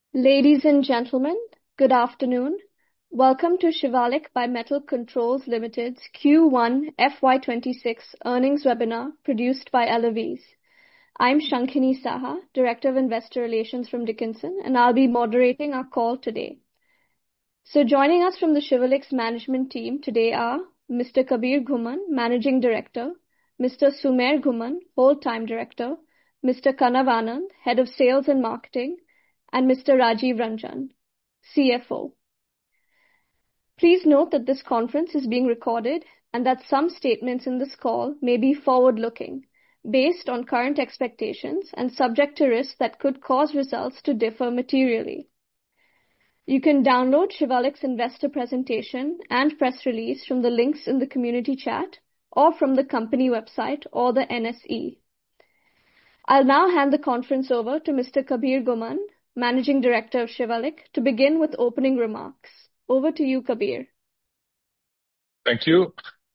Ladies and gentlemen, good afternoon. Welcome to Shivalik Bimetal Controls Limited's Q1 FY26 earnings webinar produced by Eloise. I'm Shankhini Saha, Director of Investor Relations from Dickinson, and I'll be moderating our call today. So joining us from the Shivalik's management team today are Mr. Kabir Ghuman, Managing Director, Mr. Sumer Ghuman, Whole-Time Director, Mr. Kanav Anand, Head of Sales and Marketing, and Mr. Rajiv Ranjan, CFO. Please note that this conference is being recorded and that some statements in this call may be forward-looking, based on current expectations and subject to risks that could cause results to differ materially. You can download Shivalik's investor presentation and press release from the links in the community chat or from the company website or the NSE. I'll now hand the conference over to Mr. Kabir Ghuman, Managing Director of Shivalik, to begin with opening remarks. Over to you, Kabir. Thank you.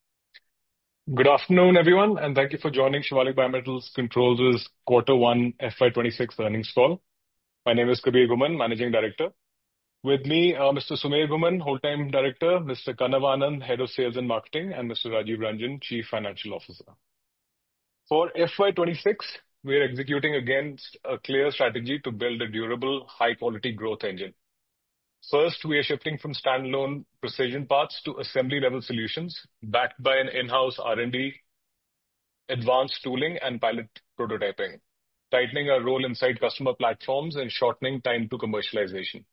Good afternoon, everyone, and thank you for joining Shivalik Bimetal Controls' Q1 FY26 earnings call. My name is Kabir Ghuman, Managing Director. With me, Mr. Sumer Ghuman, Whole-Time Director, Mr. Kanav Anand, Head of Sales and Marketing, and Mr. Rajiv Ranjan, Chief Financial Officer. For FY26, we are executing against a clear strategy to build a durable, high-quality growth engine. First, we are shifting from standalone precision parts to assembly-level solutions backed by an in-house R&D, advanced tooling, and pilot prototyping, tightening our role inside customer platforms and shortening time to commercialization.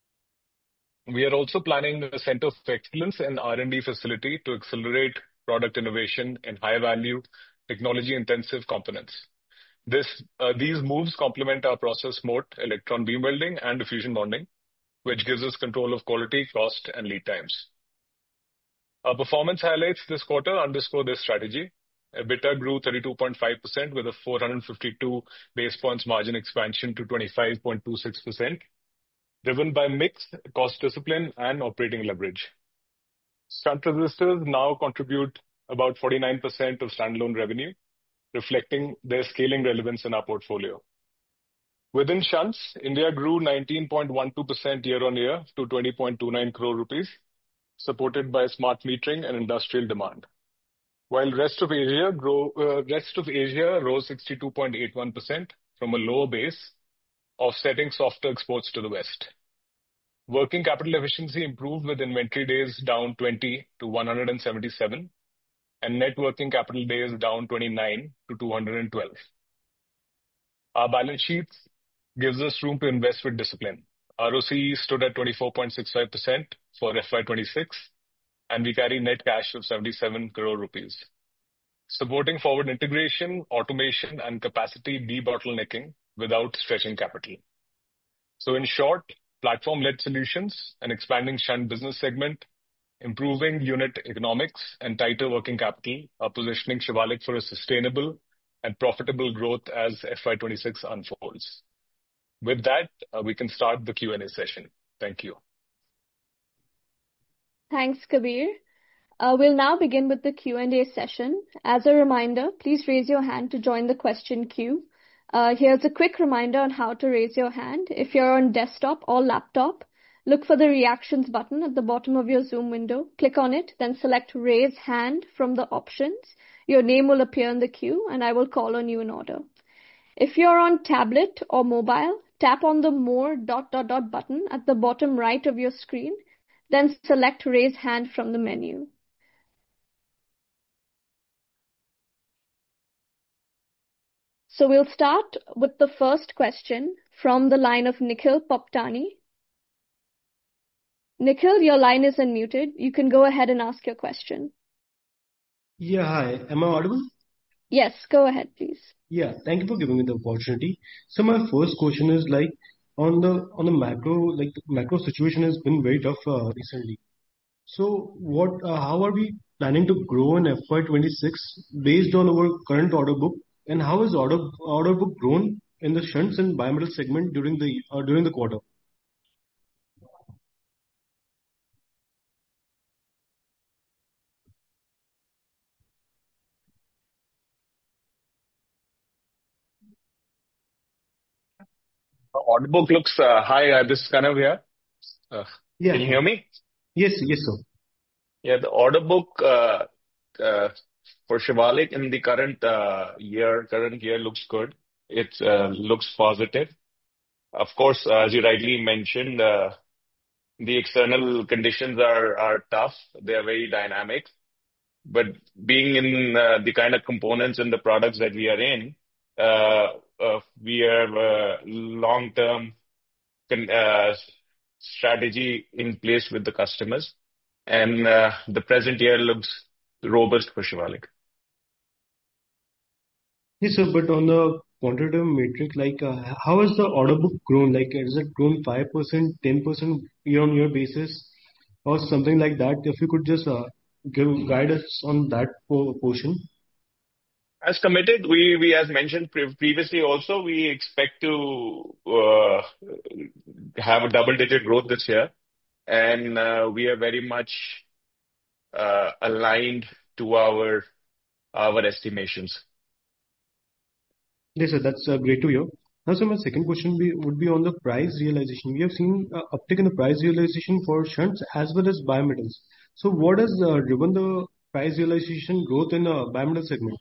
We are also planning a center of excellence and R&D facility to accelerate product innovation and high-value, technology-intensive components. These moves complement our process moat, electron beam welding, and diffusion bonding, which gives us control of quality, cost, and lead times. Our performance highlights this quarter underscore this strategy. EBITDA grew 32.5% with a 452 basis points margin expansion to 25.26%, driven by mixed cost discipline and operating leverage. Shunt resistors now contribute about 49% of standalone revenue, reflecting their scaling relevance in our portfolio. Within shunts, India grew 19.12% year-on-year to 20.29 crore rupees, supported by smart metering and industrial demand, while rest of Asia rose 62.81% from a lower base, offsetting softer exports to the West. Working capital efficiency improved with inventory days down 20 to 177, and net working capital days down 29 to 212. Our balance sheet gives us room to invest with discipline. ROCE stood at 24.65% for FY26, and we carry net cash of 77 crore rupees, supporting forward integration, automation, and capacity debottlenecking without stretching capital. So in short, platform-led solutions, an expanding shunt business segment, improving unit economics, and tighter working capital are positioning Shivalik for a sustainable and profitable growth as FY26 unfolds. With that, we can start the Q&A session. Thank you. Thanks, Kabir. We'll now begin with the Q&A session. As a reminder, please raise your hand to join the question queue. Here's a quick reminder on how to raise your hand. If you're on desktop or laptop, look for the reactions button at the bottom of your Zoom window. Click on it, then select raise hand from the options. Your name will appear in the queue, and I will call on you in order. If you're on tablet or mobile, tap on the more ... button at the bottom right of your screen, then select raise hand from the menu. So we'll start with the first question from the line of Nikhil Poptani. Nikhil, your line is unmuted. You can go ahead and ask your question. Yeah, hi. Am I audible? Yes, go ahead, please. Yeah, thank you for giving me the opportunity. So my first question is on the macro, the macro situation has been very tough recently. So how are we planning to grow in FY26 based on our current order book, and how is order book grown in the shunts and bimetal segment during the quarter? Order book looks high. This is Kanav here. Uh, Yeah. can you hear me? Yes, yes, sir. Yeah, the order book uh, for Shivalik in the current year looks good. It looks positive. Of course, as you rightly mentioned, the external conditions are tough. They are very dynamic. But being in the kind of components and the products that we are in, we have a long-term strategy in place with the customers, and the present year looks robust for Shivalik. Yes, sir, but on the quantitative metric, how has the order book grown? Like, has it grown 5%, 10% year-on-year basis, or something like that? If you could just guide us on that portion. As committed, we as mentioned previously also, we expect to have a double-digit growth this year, and we are very much aligned to our estimations. Yes, sir, that's great to hear. Now, sir, my second question would be on the price realization. We have seen uptick in the price realization for shunts as well as bimetals. So, what has driven the price realization growth in the bimetal segment?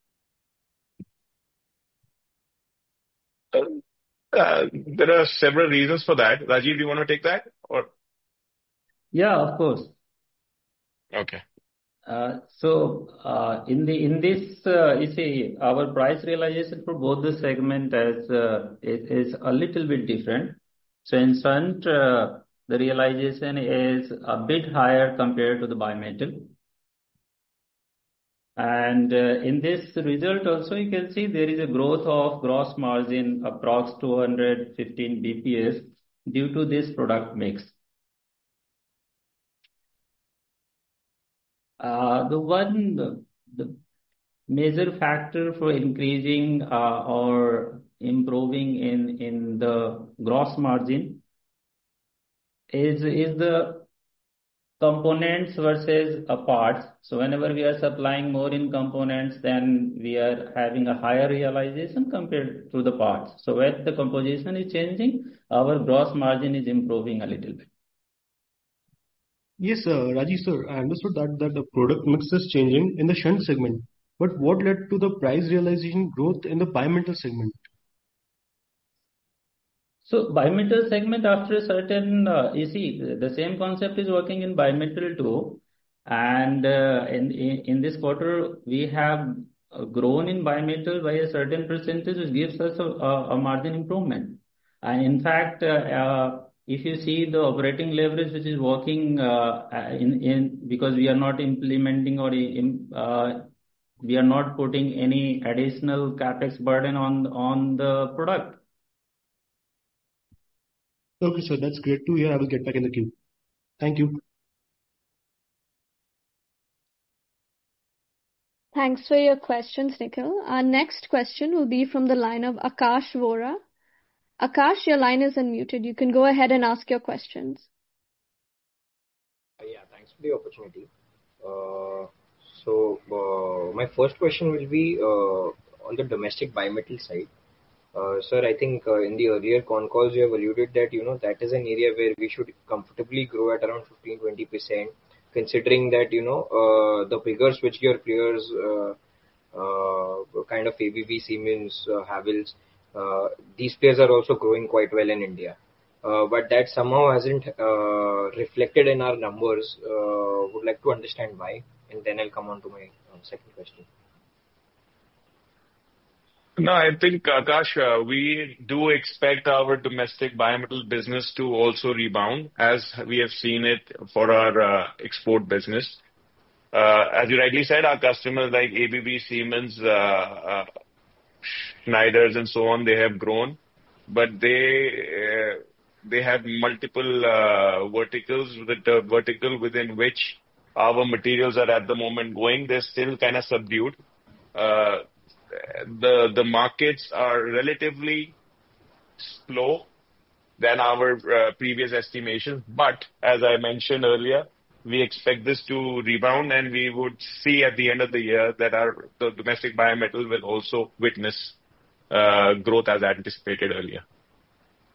There are several reasons for that. Rajiv, do you want to take that? Or Yeah, of course. okay. In this, you see, our price realization for both the segment is a little bit different. So in shunt, the realization is a bit higher compared to the bimetal. And in this result also, you can see there is a growth of gross margin approx 215 bps due to this product mix. The major factor for increasing or improving in the gross margin is the components versus parts. So whenever we are supplying more in components, then we are having a higher realization compared to the parts. So when the composition is changing, our gross margin is improving a little bit. Yes, Rajiv sir, I understood that the product mix is changing in the shunt segment. But what led to the price realization growth in the bimetal segment? So bimetal segment after a certain, you see, the same concept is working in bimetal too. And in this quarter, we have grown in bimetal by a certain percentage, which gives us a margin improvement. And in fact, if you see the operating leverage, which is working because we are not implementing or we are not putting any additional capex burden on the product. Okay, sir, that's great to hear. I will get back in the queue. Thank you. Thanks for your questions, Nikhil. Our next question will be from the line of Akash Vora. Akash, your line is unmuted. You can go ahead and ask your questions. Yeah, thanks for the opportunity. My first question will be on the domestic bimetal side. Sir, I think in the earlier con calls you have alluded that that is an area where we should comfortably grow at around 15-20%, considering that the bigger switchgear players, kind of ABB, Siemens, Havells, these players are also growing quite well in India. But that somehow hasn't reflected in our numbers. Would like to understand why, and then I'll come on to my second question. No, I think, Akash, we do expect our domestic bimetal business to also rebound, as we have seen it for our export business. As you rightly said, our customers like ABB, Siemens, Schneiders, and so on, they have grown, but they have multiple verticals. The vertical within which our materials are at the moment going, they're still kind of subdued. The markets are relatively slow than our previous estimations, but as I mentioned earlier, we expect this to rebound, and we would see at the end of the year that the domestic bimetal will also witness growth as anticipated earlier.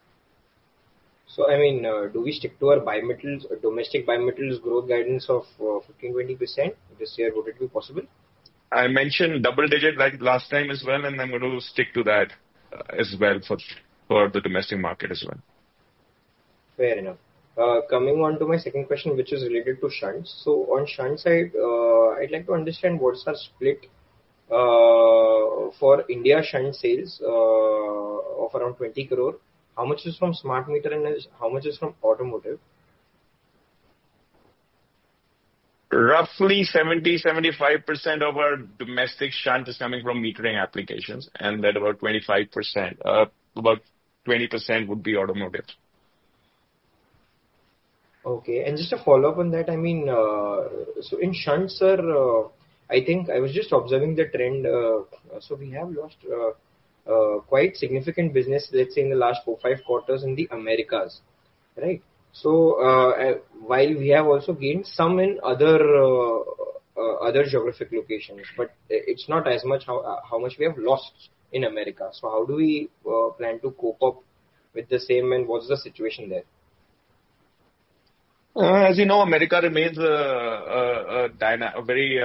So, I mean, do we stick to our bimetals, domestic bimetals growth guidance of 15-20% this year? Would it be possible? I mentioned double digit like last time as well, and I'm going to stick to that as well for the domestic market as well. Fair enough. Coming on to my second question, which is related to shunts. So, on shunt side, I'd like to understand what's our split for India shunt sales of around 20 crore. How much is from smart meter and how much is from automotive? Roughly 70-75% of our domestic shunt is coming from metering applications, and that about 25%, about 20% would be automotive. Okay, and just a follow up on that, I mean, so in shunts, sir, I think I was just observing the trend. So we have lost quite significant business, let's say in the last 4-5 quarters in the Americas, right? So while we have also gained some in other geographic locations, but it's not as much how much we have lost in America. So how do we plan to cope up with the same, and what's the situation there? As you know, America remains a very,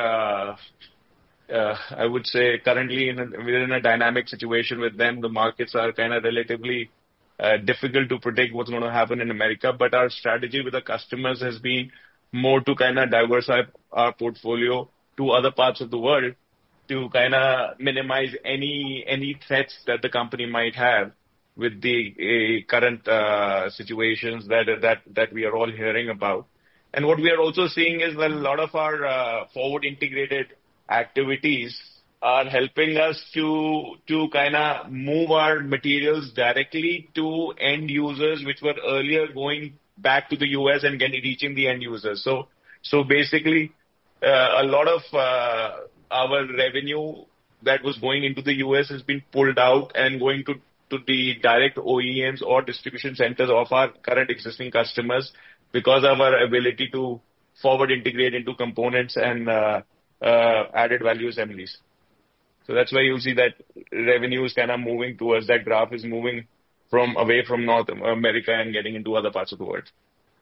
I would say, currently we're in a dynamic situation with them. The markets are kind of relatively difficult to predict what's going to happen in America. But our strategy with the customers has been more to kind of diversify our portfolio to other parts of the world to kind of minimize any threats that the company might have with the current situations that we are all hearing about. And what we are also seeing is that a lot of our forward integrated activities are helping us to kind of move our materials directly to end users, which were earlier going back to the US and reaching the end users. So basically, a lot of our revenue that was going into the US has been pulled out and going to the direct OEMs or distribution centers of our current existing customers because of our ability to forward integrate into components and added value assemblies. So that's why you'll see that revenue is kind of moving towards that graph is moving away from North America and getting into other parts of the world.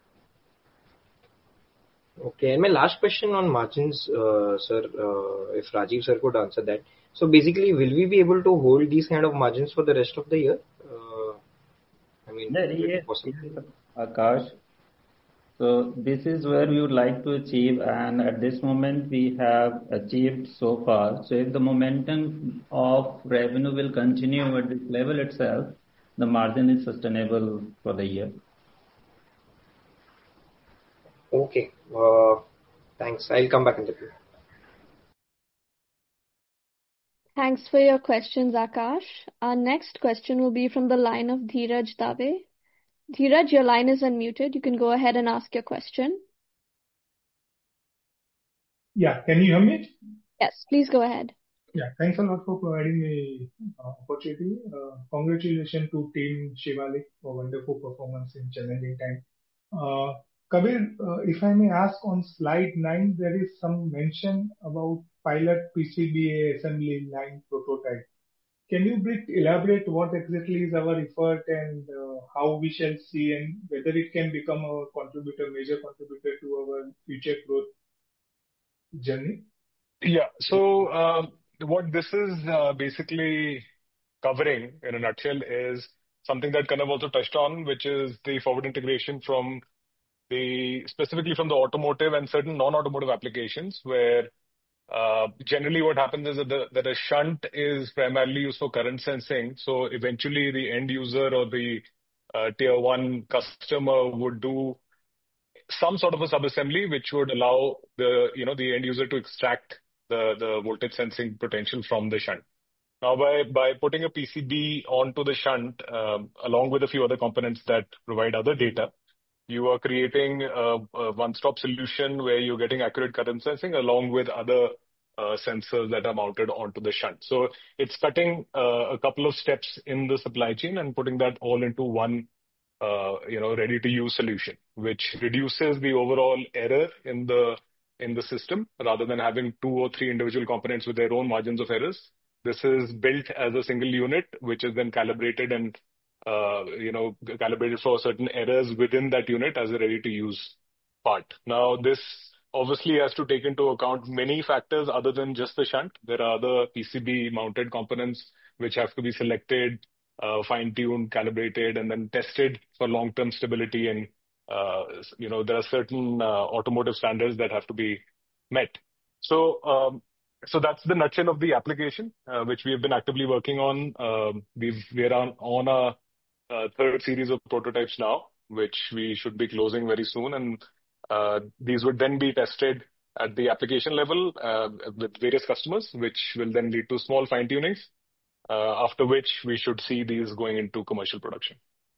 Okay, and my last question on margins, sir, if Rajiv sir could answer that. So basically, will we be able to hold these kind of margins for the rest of the year? I mean, Yes, possible. Akash. So this is where we would like to achieve, and at this moment we have achieved so far. So if the momentum of revenue will continue at this level itself, the margin is sustainable for the year. Okay, thanks. I'll come back in the queue. Thanks for your questions, Akash. Our next question will be from the line of Dheeraj Dave. Dheeraj, your line is unmuted. You can go ahead and ask your question. Yeah, can you hear me? Yes, please go ahead. Yeah, thanks a lot for providing me opportunity. Congratulations to Team Shivalik for wonderful performance in challenging time. Kabir, if I may ask, on slide 9, there is some mention about pilot PCBA assembly line prototype. Can you elaborate what exactly is our effort and how we shall see and whether it can become a major contributor to our future growth journey? Yeah. So what this is basically covering in a nutshell is something that kind of also touched on, which is the forward integration specifically from the automotive and certain non-automotive applications, where generally what happens is that a shunt is primarily used for current sensing. So eventually the end user or the tier one customer would do some sort of a subassembly, which would allow the end user to extract the voltage sensing potential from the shunt. Now, by putting a PCB onto the shunt, along with a few other components that provide other data, you are creating a one-stop solution where you're getting accurate current sensing along with other sensors that are mounted onto the shunt. So it's cutting a couple of steps in the supply chain and putting that all into one ready-to-use solution, which reduces the overall error in the system rather than having 2 or 3 individual components with their own margins of errors. This is built as a single unit, which is then calibrated and calibrated for certain errors within that unit as a ready-to-use part. Now, this obviously has to take into account many factors other than just the shunt. There are other PCB-mounted components which have to be selected, fine-tuned, calibrated, and then tested for long-term stability. And there are certain automotive standards that have to be met. So that's the nutshell of the application, which we have been actively working on. We are on a third series of prototypes now, which we should be closing very soon. And these would then be tested at the application level with various customers, which will then lead to small fine-tunings, after which we should see these going into commercial production.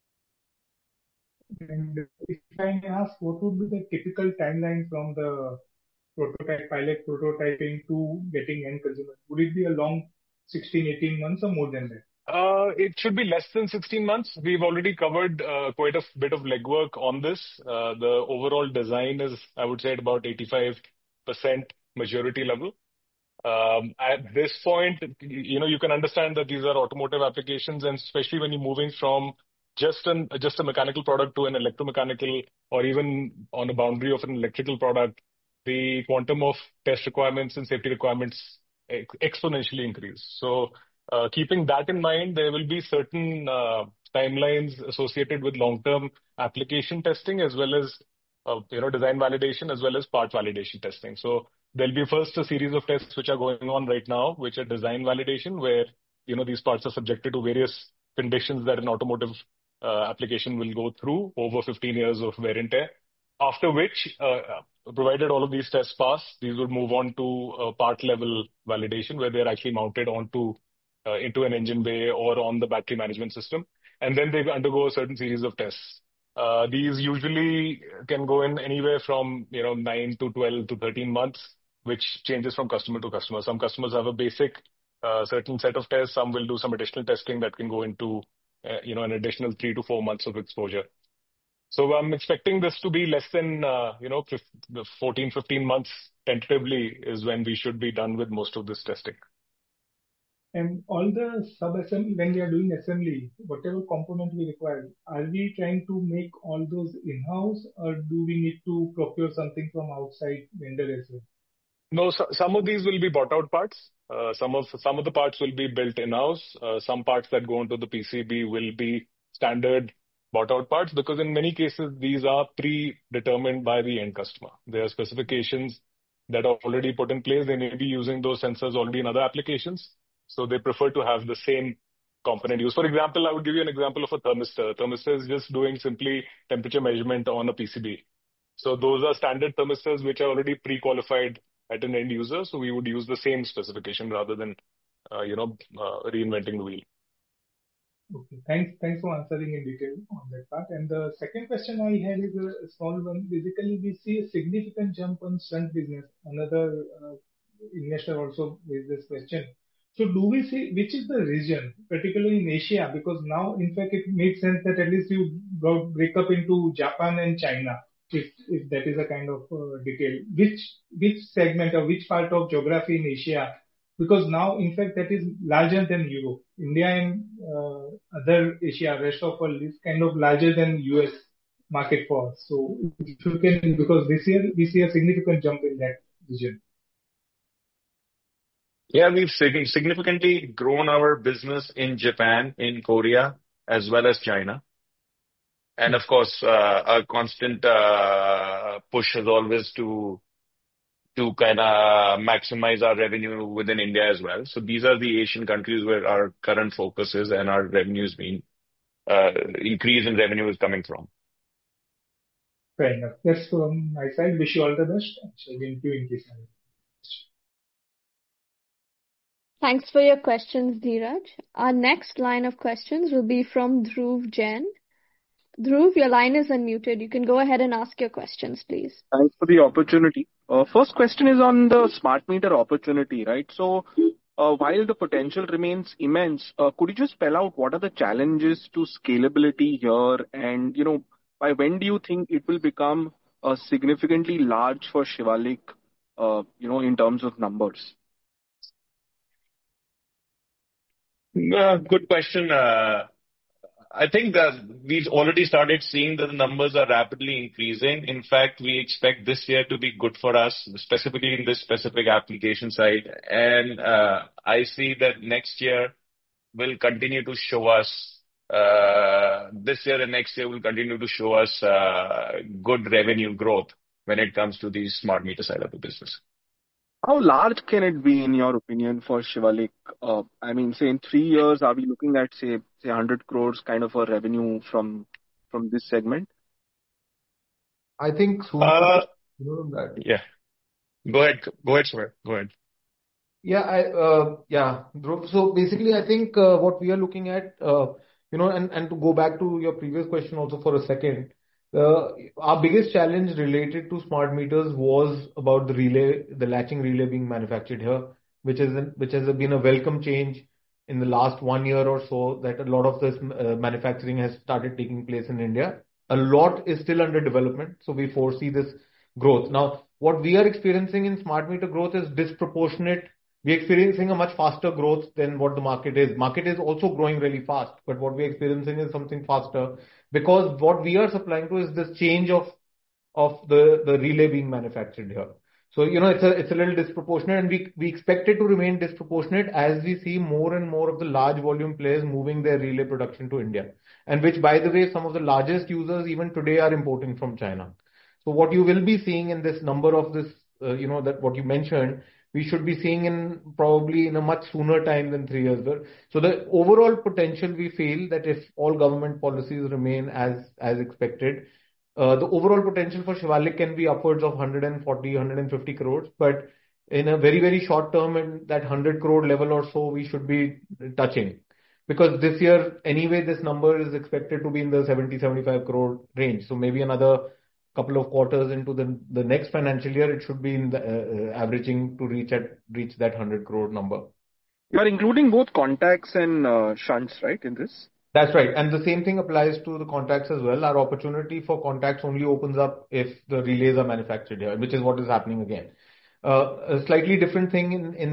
And if I may ask, what would be the typical timeline from the pilot prototyping to getting end consumer? Would it be a long 16, 18 months or more than that? It should be less than 16 months. We've already covered quite a bit of legwork on this. The overall design is, I would say, at about 85% maturity level. At this point, you can understand that these are automotive applications, and especially when you're moving from just a mechanical product to an electromechanical, or even on a boundary of an electrical product, the quantum of test requirements and safety requirements exponentially increase. So keeping that in mind, there will be certain timelines associated with long-term application testing, as well as design validation, as well as part validation testing. So there'll be first a series of tests which are going on right now, which are design validation, where these parts are subjected to various conditions that an automotive application will go through over 15 years of wear and tear. After which, provided all of these tests pass, these would move on to part level validation, where they're actually mounted into an engine bay or on the battery management system, and then they undergo a certain series of tests. These usually can go in anywhere from 9 to 12 to 13 months, which changes from customer to customer. Some customers have a basic certain set of tests. Some will do some additional testing that can go into an additional 3 to 4 months of exposure. So I'm expecting this to be less than 14, 15 months tentatively is when we should be done with most of this testing. And all the sub-assembly, when we are doing assembly, whatever component we require, are we trying to make all those in-house, or do we need to procure something from outside vendor as well? No, some of these will be bought out parts. Some of the parts will be built in-house. Some parts that go into the PCB will be standard bought out parts, because in many cases, these are predetermined by the end customer. There are specifications that are already put in place. They may be using those sensors already in other applications. So they prefer to have the same component used. For example, I would give you an example of a thermistor. A thermistor is just doing simply temperature measurement on a PCB. So those are standard thermistors which are already pre-qualified at an end user. So we would use the same specification rather than, reinventing the wheel. Okay, thanks for answering in detail on that part. And the second question I had is a small one. Basically, we see a significant jump on shunt business. Another investor also raised this question. So do we see which is the region, particularly in Asia? Because now, in fact, it makes sense that at least you break up into Japan and China, if that is a kind of detail. Which segment or which part of geography in Asia? Because now, in fact, that is larger than Europe. India and other Asia, rest of world is kind of larger than US market for us. So if you can, because this year we see a significant jump in that region. Yeah, we've significantly grown our business in Japan, in Korea, as well as China. And of course, our constant push is always to kind of maximize our revenue within India as well. So these are the Asian countries where our current focus is, and our revenues increase in revenue is coming from. Fair enough. That's from my side. Wish you all the best. Shall we in case I... Thanks for your questions, Dheeraj. Our next line of questions will be from Dhruv Jain. Dhruv, your line is unmuted. You can go ahead and ask your questions, please. Thanks for the opportunity. First question is on the smart meter opportunity, right? So while the potential remains immense, could you just spell out what are the challenges to scalability here? And, by when do you think it will become significantly large for Shivalik, in terms of numbers? Good question. I think that we've already started seeing that the numbers are rapidly increasing. In fact, we expect this year to be good for us, specifically in this specific application side. And I see that next year will continue to show us, this year and next year will continue to show us good revenue growth when it comes to the smart meter side of the business. How large can it be, in your opinion, for Shivalik? I mean, say in 3 years, are we looking at say 100 crores kind of a revenue from this segment? I think soon. That. Yeah. Go ahead, Sumit. Go ahead. Dhruv. So basically, I think what we are looking at, and to go back to your previous question also for a second, our biggest challenge related to smart meters was about the relay, the latching relay being manufactured here, which has been a welcome change in the last 1 year or so, that a lot of this manufacturing has started taking place in India. A lot is still under development, so we foresee this growth. Now, what we are experiencing in smart meter growth is disproportionate. We're experiencing a much faster growth than what the market is. Market is also growing really fast, but what we're experiencing is something faster, because what we are supplying to is this change of the relay being manufactured here. So, it's a little disproportionate, and we expect it to remain disproportionate as we see more and more of the large volume players moving their relay production to India. And which, by the way, some of the largest users even today are importing from China. So what you will be seeing in this number of this, that what you mentioned, we should be seeing in probably in a much sooner time than 3 years. So the overall potential, we feel that if all government policies remain as expected, the overall potential for Shivalik can be upwards of 140, 150 crores. But in a very, very short term, in that 100 crore level or so, we should be touching. Because this year, anyway, this number is expected to be in the 70, 75 crore range. So maybe another couple of quarters into the next financial year, it should be in the averaging to reach that 100 crore number. You are including both contacts and shunts, right, in this? That's right. And the same thing applies to the contacts as well. Our opportunity for contacts only opens up if the relays are manufactured here, which is what is happening again. A slightly different thing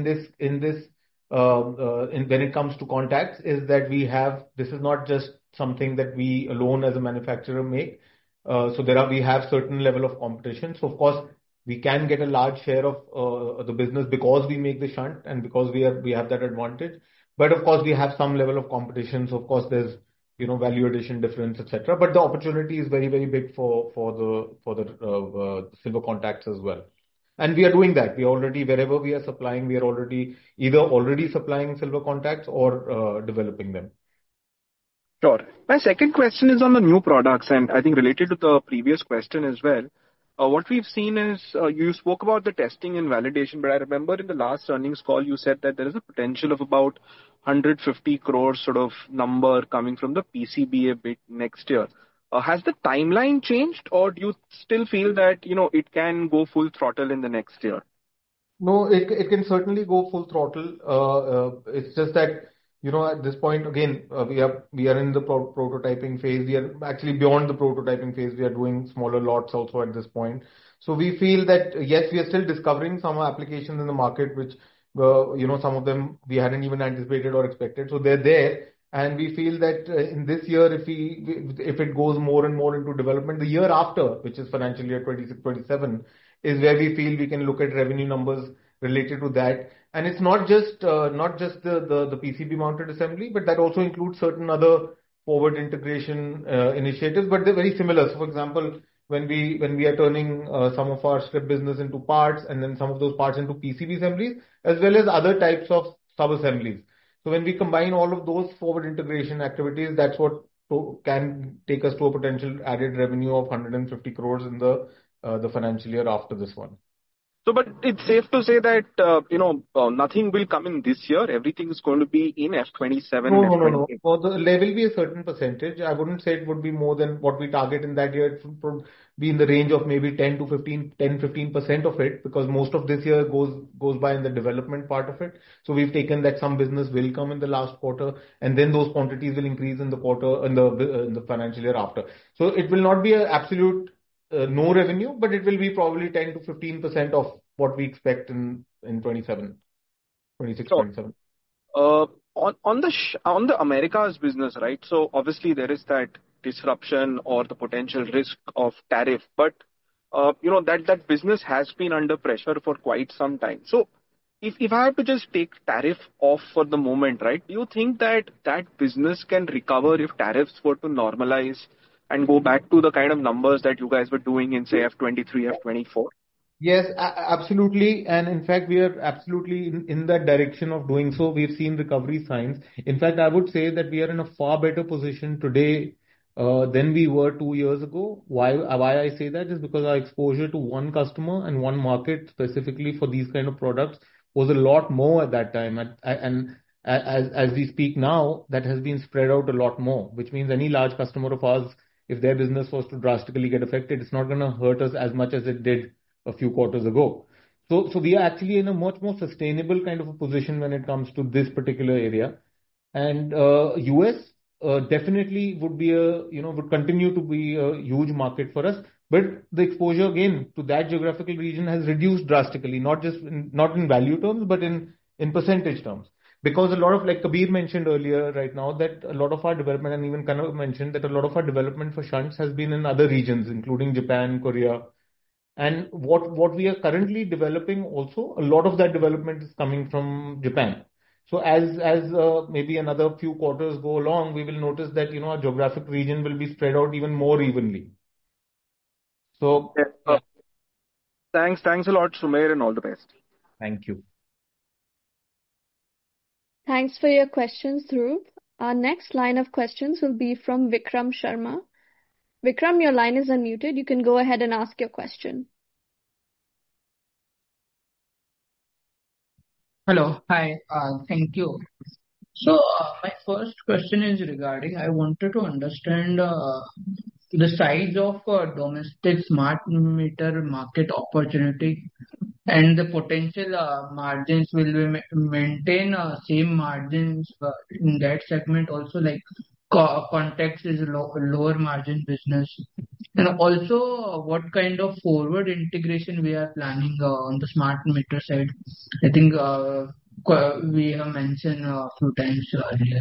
when it comes to contacts is that this is not just something that we alone as a manufacturer make. So we have certain level of competition. So of course, we can get a large share of the business because we make the shunt and because we have that advantage. But of course, we have some level of competition. So of course, there's value addition difference, etc. But the opportunity is very, very big for the silver contacts as well. And we are doing that. We already, wherever we are supplying, we are either already supplying silver contacts or developing them. Sure. My second question is on the new products, and I think related to the previous question as well. What we've seen is you spoke about the testing and validation, but I remember in the last earnings call, you said that there is a potential of about 150 crores sort of number coming from the PCBA bit next year. Has the timeline changed, or do you still feel that, it can go full throttle in the next year? No, it can certainly go full throttle. It's just that, at this point, again, we are in the prototyping phase. We are actually beyond the prototyping phase. We are doing smaller lots also at this point. So we feel that, yes, we are still discovering some applications in the market, which, some of them we hadn't even anticipated or expected. So they're there. And we feel that in this year, if it goes more and more into development, the year after, which is financial year 26-27, is where we feel we can look at revenue numbers related to that. And it's not just the PCB mounted assembly, but that also includes certain other forward integration initiatives, but they're very similar. So for example, when we are turning some of our strip business into parts and then some of those parts into PCB assemblies, as well as other types of sub-assemblies. So when we combine all of those forward integration activities, that's what can take us to a potential added revenue of 150 crores in the financial year after this one. So, but it's safe to say that, nothing will come in this year. Everything is going to be in F27. No. For there will be a certain percentage. I wouldn't say it would be more than what we target in that year. It would be in the range of maybe 10-15% of it, because most of this year goes by in the development part of it. So we've taken that some business will come in the last quarter, and then those quantities will increase in the financial year after. So it will not be an absolute no revenue, but it will be probably 10-15% of what we expect in 26, 27. On the Americas business, right? So obviously there is that disruption or the potential risk of tariff, but that business has been under pressure for quite some time. So if I have to just take tariff off for the moment, right? Do you think that that business can recover if tariffs were to normalize and go back to the kind of numbers that you guys were doing in, say, F23, F24? Yes, absolutely. And in fact, we are absolutely in that direction of doing so. We've seen recovery signs. In fact, I would say that we are in a far better position today than we were 2 years ago. Why I say that is because our exposure to one customer and one market specifically for these kind of products was a lot more at that time. And as we speak now, that has been spread out a lot more, which means any large customer of ours, if their business was to drastically get affected, it's not going to hurt us as much as it did a few quarters ago. So we are actually in a much more sustainable kind of a position when it comes to this particular area. And US definitely would continue to be a huge market for us. But the exposure again to that geographical region has reduced drastically, not in value terms, but in percentage terms. Because a lot of, like Kabir mentioned earlier right now, that a lot of our development, and even Kanav mentioned that a lot of our development for shunts has been in other regions, including Japan, Korea. And what we are currently developing also, a lot of that development is coming from Japan. So as maybe another few quarters go along, we will notice that our geographic region will be spread out even more evenly. So Yeah. Thanks a lot, Sumer, and all the best. Thank you. Thanks for your questions, Dhruv. Our next line of questions will be from Vikram Sharma. Vikram, your line is unmuted. You can go ahead and ask your question. Hello. Hi. Thank you. So my first question is regarding, I wanted to understand the size of domestic smart meter market opportunity and the potential margins. Will we maintain same margins in that segment also, like context is lower margin business? And also, what kind of forward integration we are planning on the smart meter side? I think we have mentioned a few times earlier.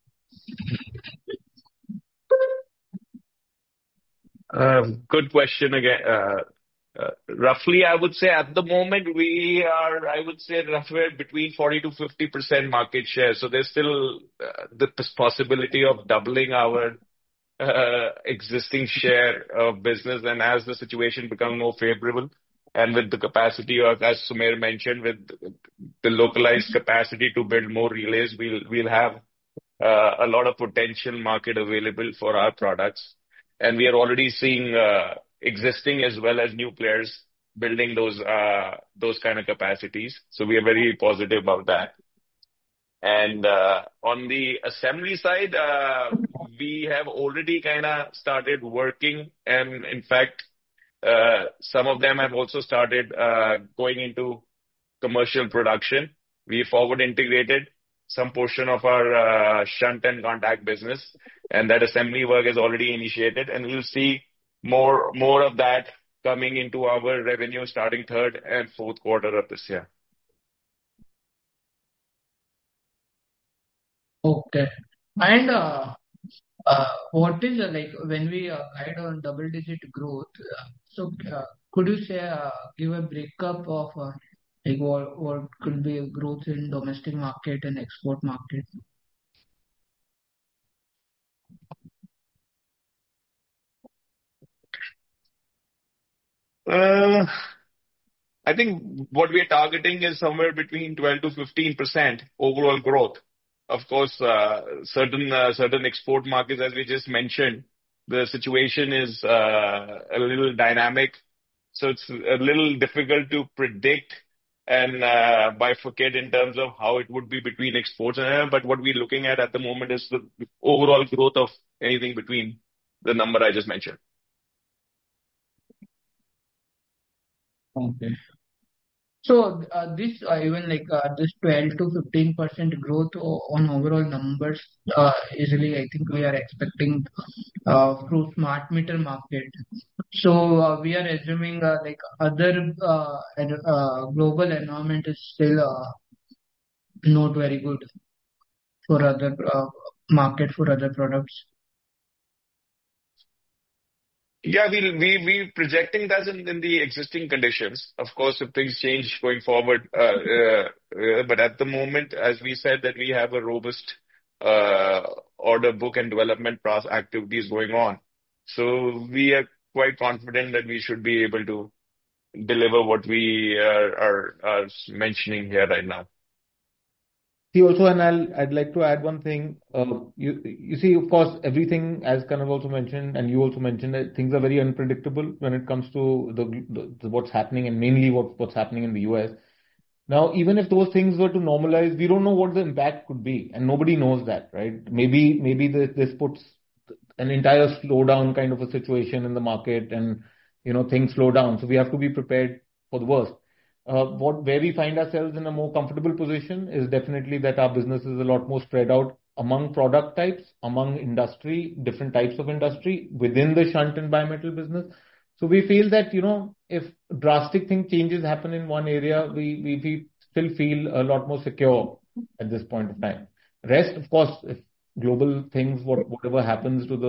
Good question again. Roughly, I would say at the moment we are, roughly between 40 to 50% market share. So there's still the possibility of doubling our existing share of business. And as the situation becomes more favorable, and with the capacity of, as Sumer mentioned, with the localized capacity to build more relays, we'll have a lot of potential market available for our products. And we are already seeing existing as well as new players building those kind of capacities. So we are very positive about that. And on the assembly side, we have already kind of started working, and in fact, some of them have also started going into commercial production. We forward integrated some portion of our shunt and contact business, and that assembly work is already initiated, and we'll see more of that coming into our revenue starting third and fourth quarter of this year. Okay. And what is like when we guide on double-digit growth? So could you give a breakup of like what could be growth in domestic market and export market? I think what we are targeting is somewhere between 12 to 15% overall growth. Of course, certain export markets, as we just mentioned, the situation is a little dynamic, so it's a little difficult to predict and bifurcate in terms of how it would be between exports and but what we're looking at the moment is the overall growth of anything between the number I just mentioned. Okay. So this even like this 12 to 15% growth on overall numbers easily, I think we are expecting through smart meter market. So we are assuming like other global environment is still not very good. for other market for other products? Yeah, we projecting that in the existing conditions. Of course, if things change going forward, but at the moment, as we said, that we have a robust order book and development process activities going on. So we are quite confident that we should be able to deliver what we are mentioning here right now. See also, and I'd like to add one thing. You see, of course, everything, as Kanav also mentioned, and you also mentioned, that things are very unpredictable when it comes to the what's happening, and mainly what's happening in the US. Now, even if those things were to normalize, we don't know what the impact could be, and nobody knows that, right? Maybe this puts an entire slowdown kind of a situation in the market, and things slow down. So we have to be prepared for the worst. Where we find ourselves in a more comfortable position is definitely that our business is a lot more spread out among product types, among industry, different types of industry within the shunt and bimetal business. So we feel that, if drastic changes happen in one area, we still feel a lot more secure at this point of time. Rest, of course, if global things, whatever happens to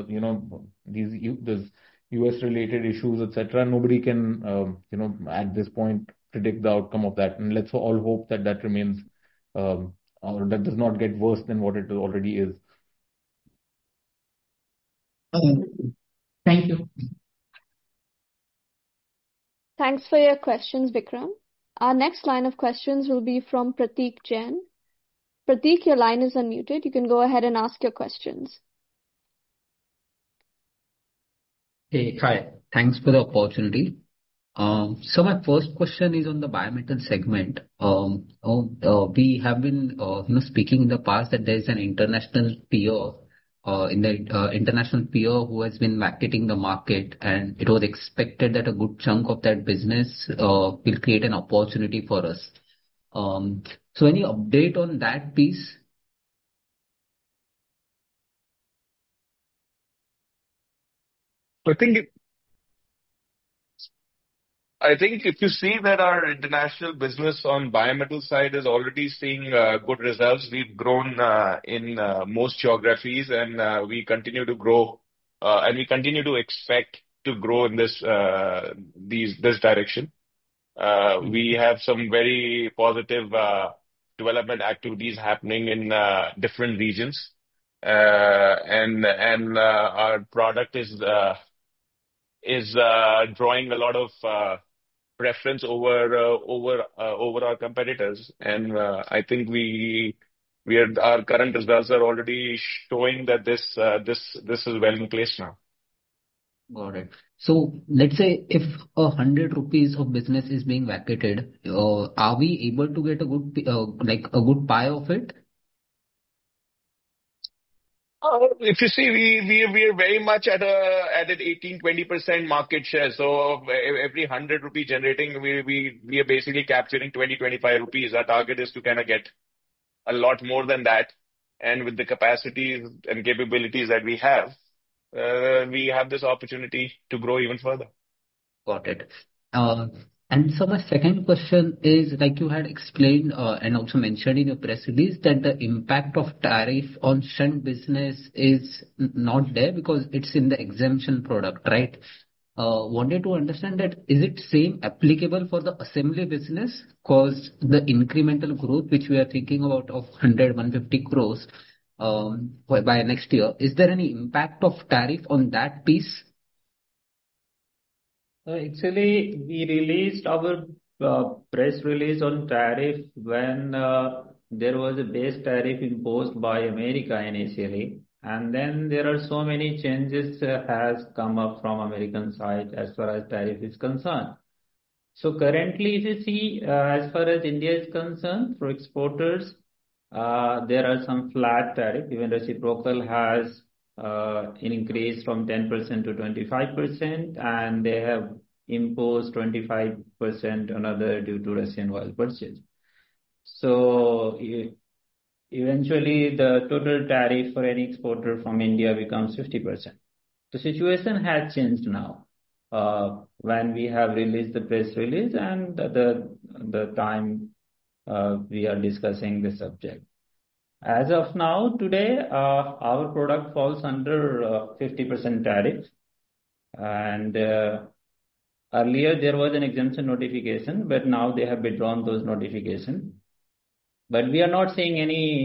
these US related issues, etc., nobody can, at this point predict the outcome of that. And let's all hope that that remains, or that does not get worse than what it already is. Thank you. Thanks for your questions, Vikram. Our next line of questions will be from Prateek Jain. Prateek, your line is unmuted. You can go ahead and ask your questions. Hey, hi. Thanks for the opportunity. So my first question is on the bimetal segment. We have been, speaking in the past that there is an international peer, who has been vacating the market, and it was expected that a good chunk of that business will create an opportunity for us. So any update on that piece? I think if you see that our international business on bimetal side is already seeing good results. We've grown in most geographies, and we continue to grow, and we continue to expect to grow in this direction. We have some very positive development activities happening in different regions, and our product is drawing a lot of preference over our competitors. And I think our current results are already showing that this is well in place now. Got it. So let's say if 100 rupees of business is being vacated, are we able to get a good pie of it? If you see, we are very much at an 18-20% market share. So every 100 rupee generating, we are basically capturing 20-25 rupees. Our target is to kind of get a lot more than that. And with the capacities and capabilities that we have this opportunity to grow even further. Got it. And so my second question is, like you had explained and also mentioned in your press release, that the impact of tariff on shunt business is not there because it's in the exemption product, right? Wanted to understand that, is it same applicable for the assembly business? Because the incremental growth which we are thinking about of 150 crores by next year, is there any impact of tariff on that piece? Actually, we released our press release on tariff when there was a base tariff imposed by America initially. And then there are so many changes has come up from American side as far as tariff is concerned. So currently, if you see, as far as India is concerned, for exporters, there are some flat tariff. Even reciprocal has an increase from 10% to 25%, and they have imposed 25% another due to Russian oil purchase. So eventually, the total tariff for any exporter from India becomes 50%. The situation has changed now when we have released the press release and the time we are discussing the subject. As of now, today, our product falls under 50% tariff. And earlier there was an exemption notification, but now they have withdrawn those notifications. But we are not seeing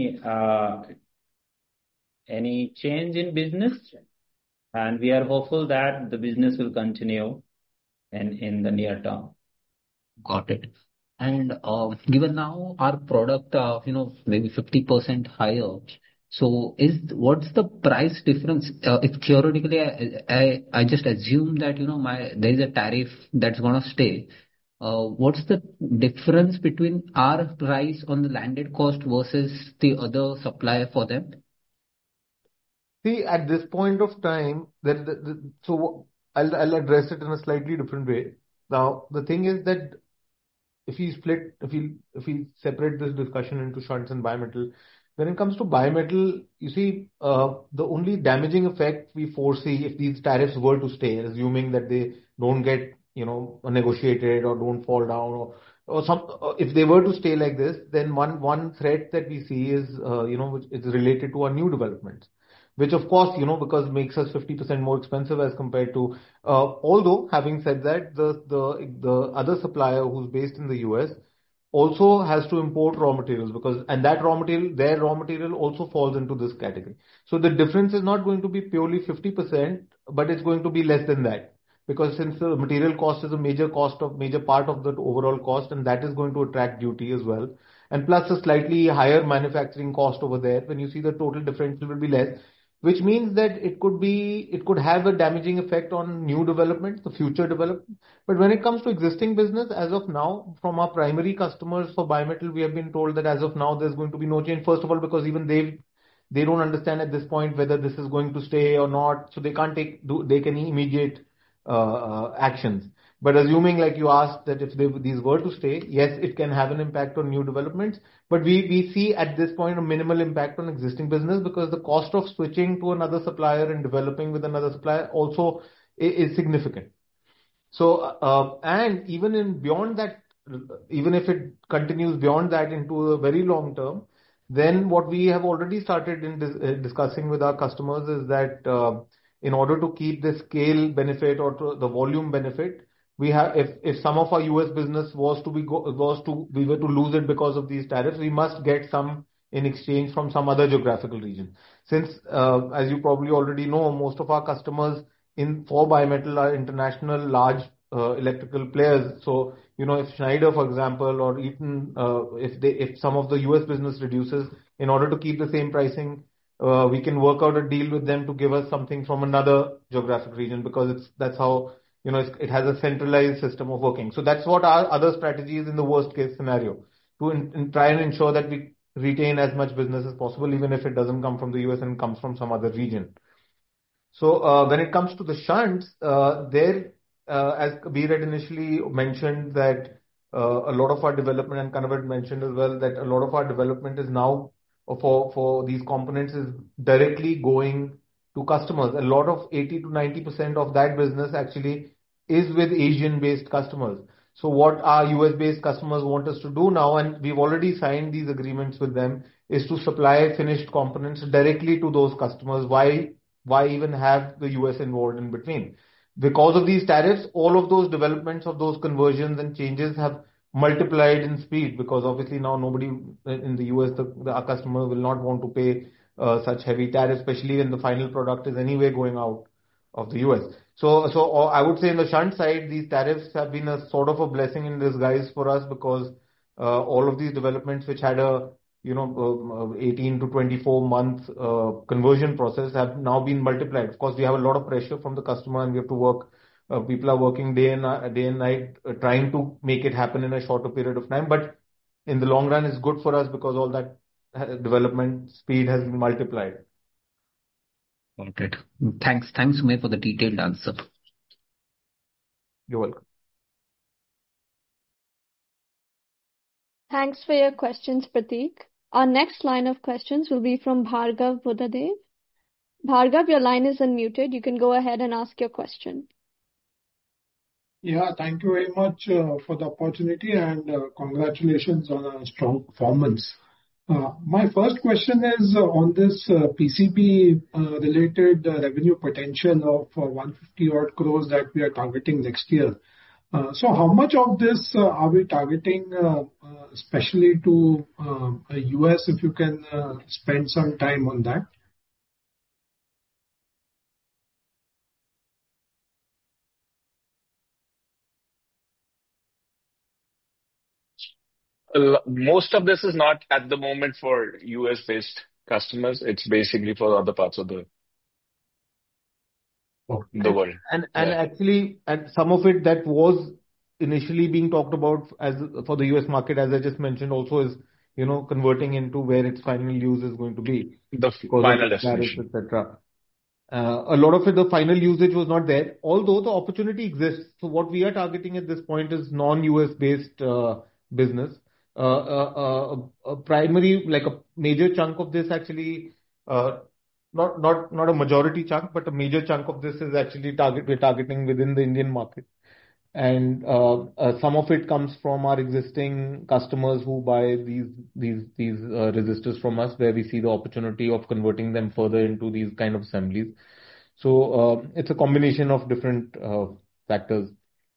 any change in business, and we are hopeful that the business will continue in the near term. Got it. And given now our product, maybe 50% higher, so what's the price difference? If theoretically, I just assume that, there is a tariff that's gonna stay. What's the difference between our price on the landed cost versus the other supplier for them? See, at this point of time, so I'll address it in a slightly different way. Now, the thing is that if we separate this discussion into shunts and bimetal, when it comes to bimetal, you see, the only damaging effect we foresee if these tariffs were to stay, assuming that they don't get, negotiated or don't fall down or if they were to stay like this, then one threat that we see is, which is related to our new developments. Which of course, because makes us 50% more expensive as compared to, although having said that, the other supplier who's based in the US also has to import raw materials and that their raw material also falls into this category. So the difference is not going to be purely 50%, but it's going to be less than that. Because since the material cost is a major part of the overall cost, and that is going to attract duty as well. And plus a slightly higher manufacturing cost over there, when you see the total differential will be less. Which means that it could have a damaging effect on new development, the future development. But when it comes to existing business, as of now, from our primary customers for bimetal, we have been told that as of now, there's going to be no change. First of all, because even they don't understand at this point whether this is going to stay or not. So they can't take any immediate actions. But assuming, like you asked, that if these were to stay, yes, it can have an impact on new developments. But we see at this point a minimal impact on existing business because the cost of switching to another supplier and developing with another supplier also is significant. So, and beyond that, even if it continues beyond that into a very long term, then what we have already started in discussing with our customers is that in order to keep the scale benefit or the volume benefit, we have, if some of our US business we were to lose it because of these tariffs, we must get some in exchange from some other geographical region. Since, as you probably already know, most of our customers for bimetal are international large electrical players. So, if Schneider, for example, or Eaton, if some of the US business reduces, in order to keep the same pricing, we can work out a deal with them to give us something from another geographic region because that's how, it has a centralized system of working. So that's what our other strategy is in the worst case scenario, to try and ensure that we retain as much business as possible, even if it doesn't come from the US and comes from some other region. So when it comes to the shunts, as Kabir had initially mentioned that a lot of our development, and Kanav had mentioned as well, that a lot of our development is now for these components is directly going to customers. A lot of 80 to 90% of that business actually is with Asian-based customers. So what our US-based customers want us to do now, and we've already signed these agreements with them, is to supply finished components directly to those customers. Why even have the US involved in between? Because of these tariffs, all of those developments of those conversions and changes have multiplied in speed, because obviously now nobody in the US, our customer will not want to pay such heavy tariffs, especially when the final product is anyway going out of the US. So I would say in the shunt side, these tariffs have been a sort of a blessing in disguise for us, because all of these developments which had a 18 to 24 month conversion process have now been multiplied. Of course, we have a lot of pressure from the customer, and we have to work. People are working day and night trying to make it happen in a shorter period of time. But in the long run, it's good for us because all that development speed has been multiplied. Got it. Thanks, Sumay, for the detailed answer. You're welcome. Thanks for your questions, Prateek. Our next line of questions will be from Bhargav Buddhadev. Bhargav, your line is unmuted. You can go ahead and ask your question. Yeah, thank you very much for the opportunity, and congratulations on a strong performance. My first question is on this PCB related revenue potential of 150 odd crores that we are targeting next year. So how much of this are we targeting, especially to US, if you can spend some time on that? Most of this is not at the moment for US-based customers. It's basically for other parts of the world. And Yeah. actually, and some of it that was initially being talked about as for the US market, as I just mentioned, also is, converting into where its final use is going to be The because final of the tariffs, destination. etc. A lot of it, the final usage was not there, although the opportunity exists. So what we are targeting at this point is non-US based business. A primary, like a major chunk of this actually, not a majority chunk, but a major chunk of this is actually we're targeting within the Indian market. And some of it comes from our existing customers who buy these resistors from us, where we see the opportunity of converting them further into these kind of assemblies. So it's a combination of different factors.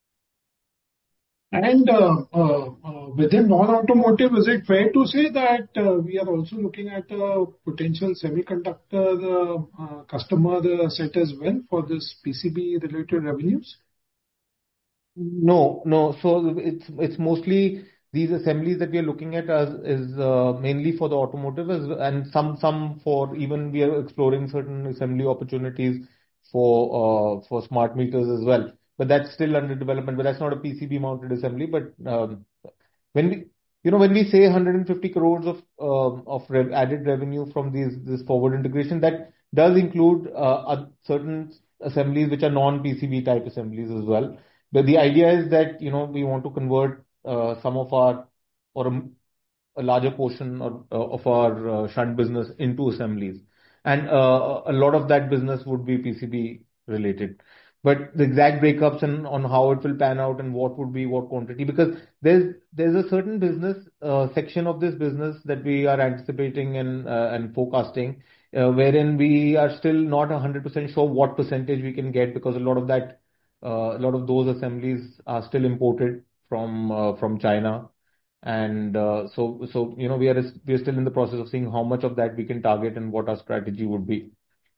And within non-automotive, is it fair to say that we are also looking at a potential semiconductor customer set as well for this PCB related revenues? No, no. So it's mostly these assemblies that we are looking at is mainly for the automotive and some for even we are exploring certain assembly opportunities for smart meters as well. But that's still under development. But that's not a PCB mounted assembly. But when we say 150 crores of added revenue from this forward integration, that does include certain assemblies which are non-PCB type assemblies as well. But the idea is that, we want to convert some of our or a larger portion of our shunt business into assemblies. And a lot of that business would be PCB related. But the exact breakups and on how it will pan out and what would be what quantity, because there's a certain business section of this business that we are anticipating and forecasting, wherein we are still not 100% sure what percentage we can get, because a lot of those assemblies are still imported from China. And so we are still in the process of seeing how much of that we can target and what our strategy would be.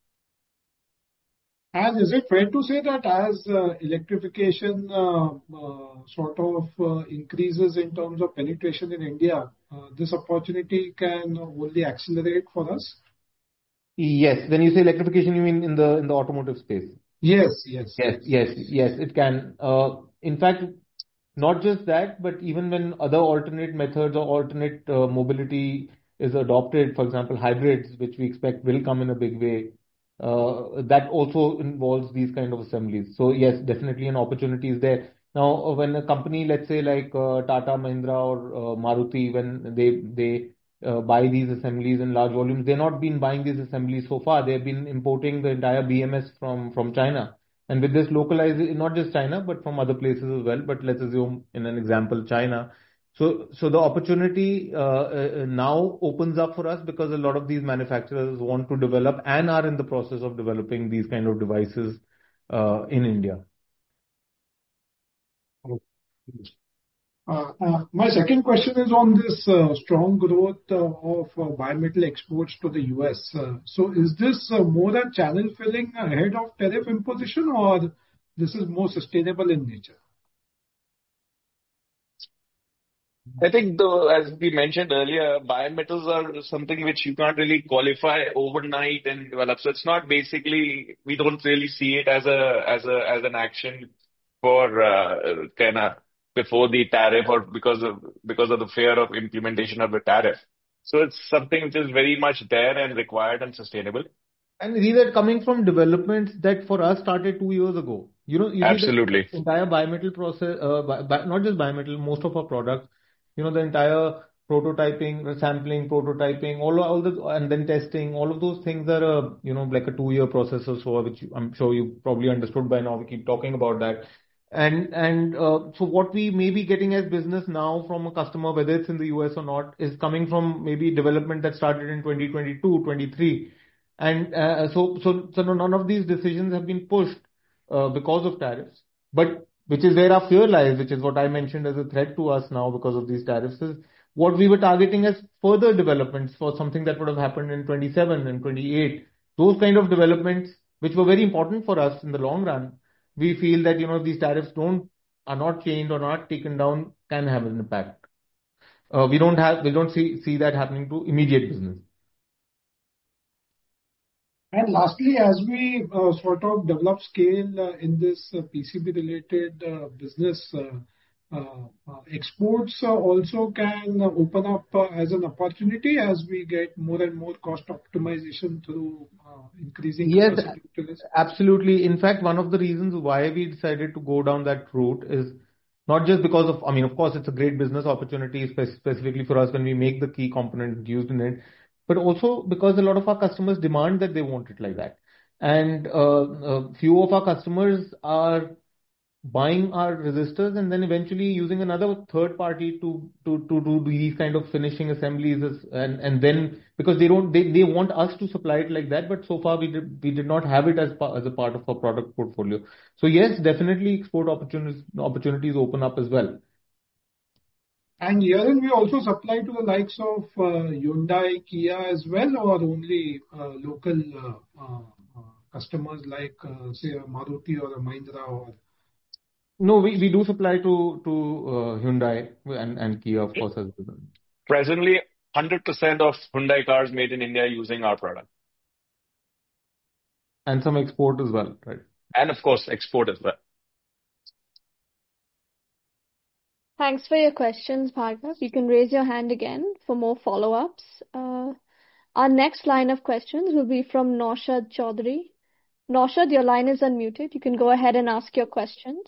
And is it fair to say that as electrification sort of increases in terms of penetration in India, this opportunity can only accelerate for us? Yes. When you say electrification, you mean in the automotive space? Yes. Yes, it can. In fact, not just that, but even when other alternate methods or alternate mobility is adopted, for example, hybrids, which we expect will come in a big way, that also involves these kind of assemblies. So yes, definitely an opportunity is there. Now, when a company, let's say like Tata, Mahindra or Maruti, when they buy these assemblies in large volumes, they've not been buying these assemblies so far. They've been importing the entire BMS from China. And with this localization, not just China, but from other places as well. But let's assume in an example, China. So the opportunity now opens up for us because a lot of these manufacturers want to develop and are in the process of developing these kind of devices in India. My second question is on this strong growth of bimetal exports to the US. So is this more a channel filling ahead of tariff imposition, or this is more sustainable in nature? I think, as we mentioned earlier, bimetals are something which you can't really qualify overnight and develop. So it's not basically, we don't really see it as an action for kind of before the tariff or because of the fear of implementation of the tariff. So it's something which is very much there and required and sustainable. And these are coming from developments that for us started 2 years ago. You see Absolutely. the entire bimetal process, not just bimetal, most of our products, the entire prototyping, sampling, prototyping, and then testing, all of those things are, like a 2-year process or so, which I'm sure you probably understood by now. We keep talking about that. So what we may be getting as business now from a customer, whether it's in the US or not, is coming from maybe development that started in 2022, 23. So none of these decisions have been pushed because of tariffs. But which is where our fear lies, which is what I mentioned as a threat to us now because of these tariffs, is what we were targeting as further developments for something that would have happened in 27 and 28. Those kind of developments, which were very important for us in the long run, we feel that, if these tariffs are not changed or not taken down, can have an impact. We don't see that happening to immediate business. And lastly, as we sort of develop scale in this PCB related business, exports also can open up as an opportunity as we get more and more cost optimization through increasing Yes, capacity utilization. absolutely. In fact, one of the reasons why we decided to go down that route is not just because of, of course, it's a great business opportunity, specifically for us when we make the key component used in it, but also because a lot of our customers demand that they want it like that. And few of our customers are buying our resistors and then eventually using another third party to do these kind of finishing assemblies and then because they want us to supply it like that, but so far we did not have it as a part of our product portfolio. So yes, definitely export opportunities open up as well. And herein we also supply to the likes of Hyundai, Kia as well, or only local customers like say a Maruti or a Mahindra or. No, we do supply to Hyundai and Kia, of course, as well. Presently, 100% of Hyundai cars made in India using our product. And some export as well, right? And of course, export as well. Thanks for your questions, Bhargav. You can raise your hand again for more follow-ups. Our next line of questions will be from Naushad Chaudhary. Naushad, your line is unmuted. You can go ahead and ask your questions.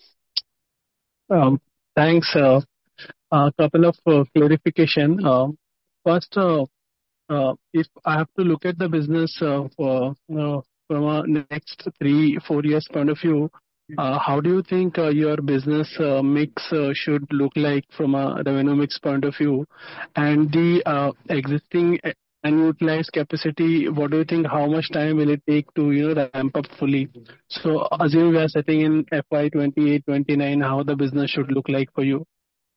Thanks. A couple of clarification. First, if I have to look at the business from a next 3-4 years point of view, how do you think your business mix should look like from a revenue mix point of view? And the existing unutilized capacity, what do you think, how much time will it take to ramp up fully? So assuming we are setting in FY 28, 29, how the business should look like for you?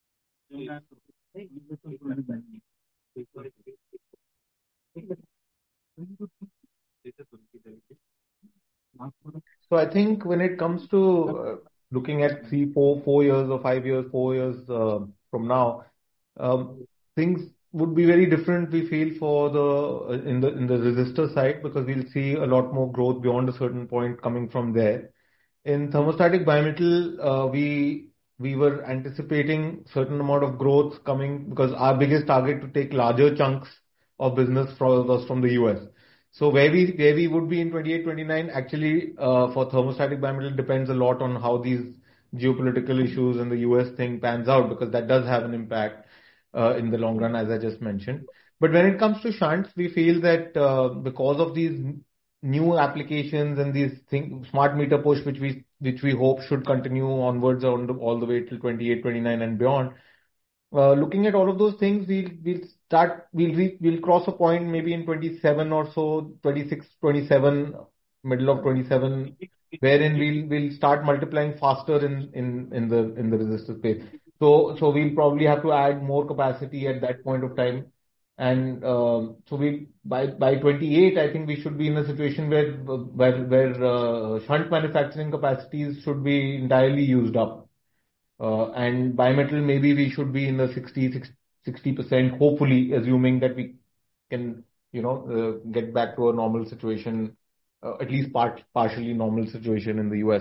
So I think when it comes to looking at 3, 4 years or 5 years, 4 years from now, things would be very different, we feel, in the resistor side, because we'll see a lot more growth beyond a certain point coming from there. In thermostatic bimetal, we were anticipating certain amount of growth coming because our biggest target to take larger chunks of business was from the US. So where we would be in 28, 29, actually, for thermostatic bimetal depends a lot on how these geopolitical issues and the US thing pans out, because that does have an impact in the long run, as I just mentioned. But when it comes to shunts, we feel that because of these new applications and these smart meter push, which we hope should continue onwards all the way till 28, 29 and beyond. Looking at all of those things, we'll cross a point maybe in 27 or so, 26, 27, middle of 27, wherein we'll start multiplying faster in the resistor space. So we'll probably have to add more capacity at that point of time. And so by 28, I think we should be in a situation where shunt manufacturing capacities should be entirely used up. And bimetal, maybe we should be in the 60%, hopefully, assuming that we can, get back to a normal situation, at least partially normal situation in the US.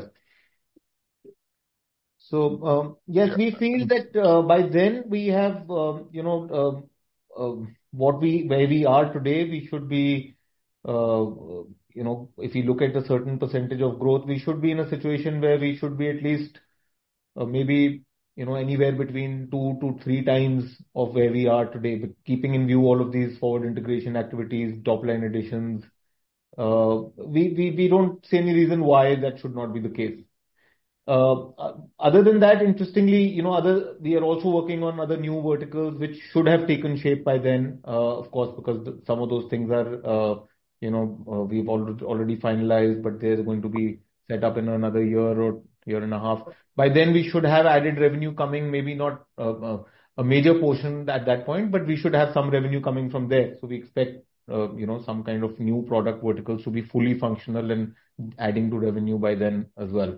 So, yes, we feel that by then we have, where we are today, we should be, if you look at a certain percentage of growth, we should be in a situation where we should be at least maybe, anywhere between 2 to 3 times of where we are today, but keeping in view all of these forward integration activities, top line additions, we don't see any reason why that should not be the case. Other than that, interestingly, we are also working on other new verticals which should have taken shape by then, of course, because some of those things are, we've already finalized, but they're going to be set up in another year or year and a half. By then, we should have added revenue coming, maybe not a major portion at that point, but we should have some revenue coming from there. So we expect, some kind of new product verticals to be fully functional and adding to revenue by then as well.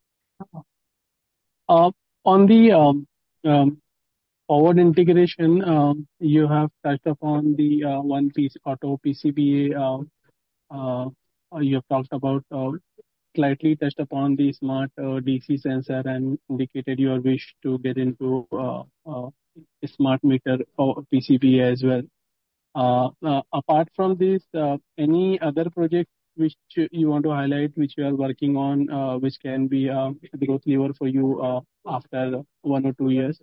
On the forward integration, you have touched upon the one piece auto PCBA. You have talked about slightly touched upon the smart DC sensor and indicated your wish to get into a smart meter or PCBA as well. Apart from this, any other project which you want to highlight, which you are working on, which can be a growth lever for you after 1 or 2 years?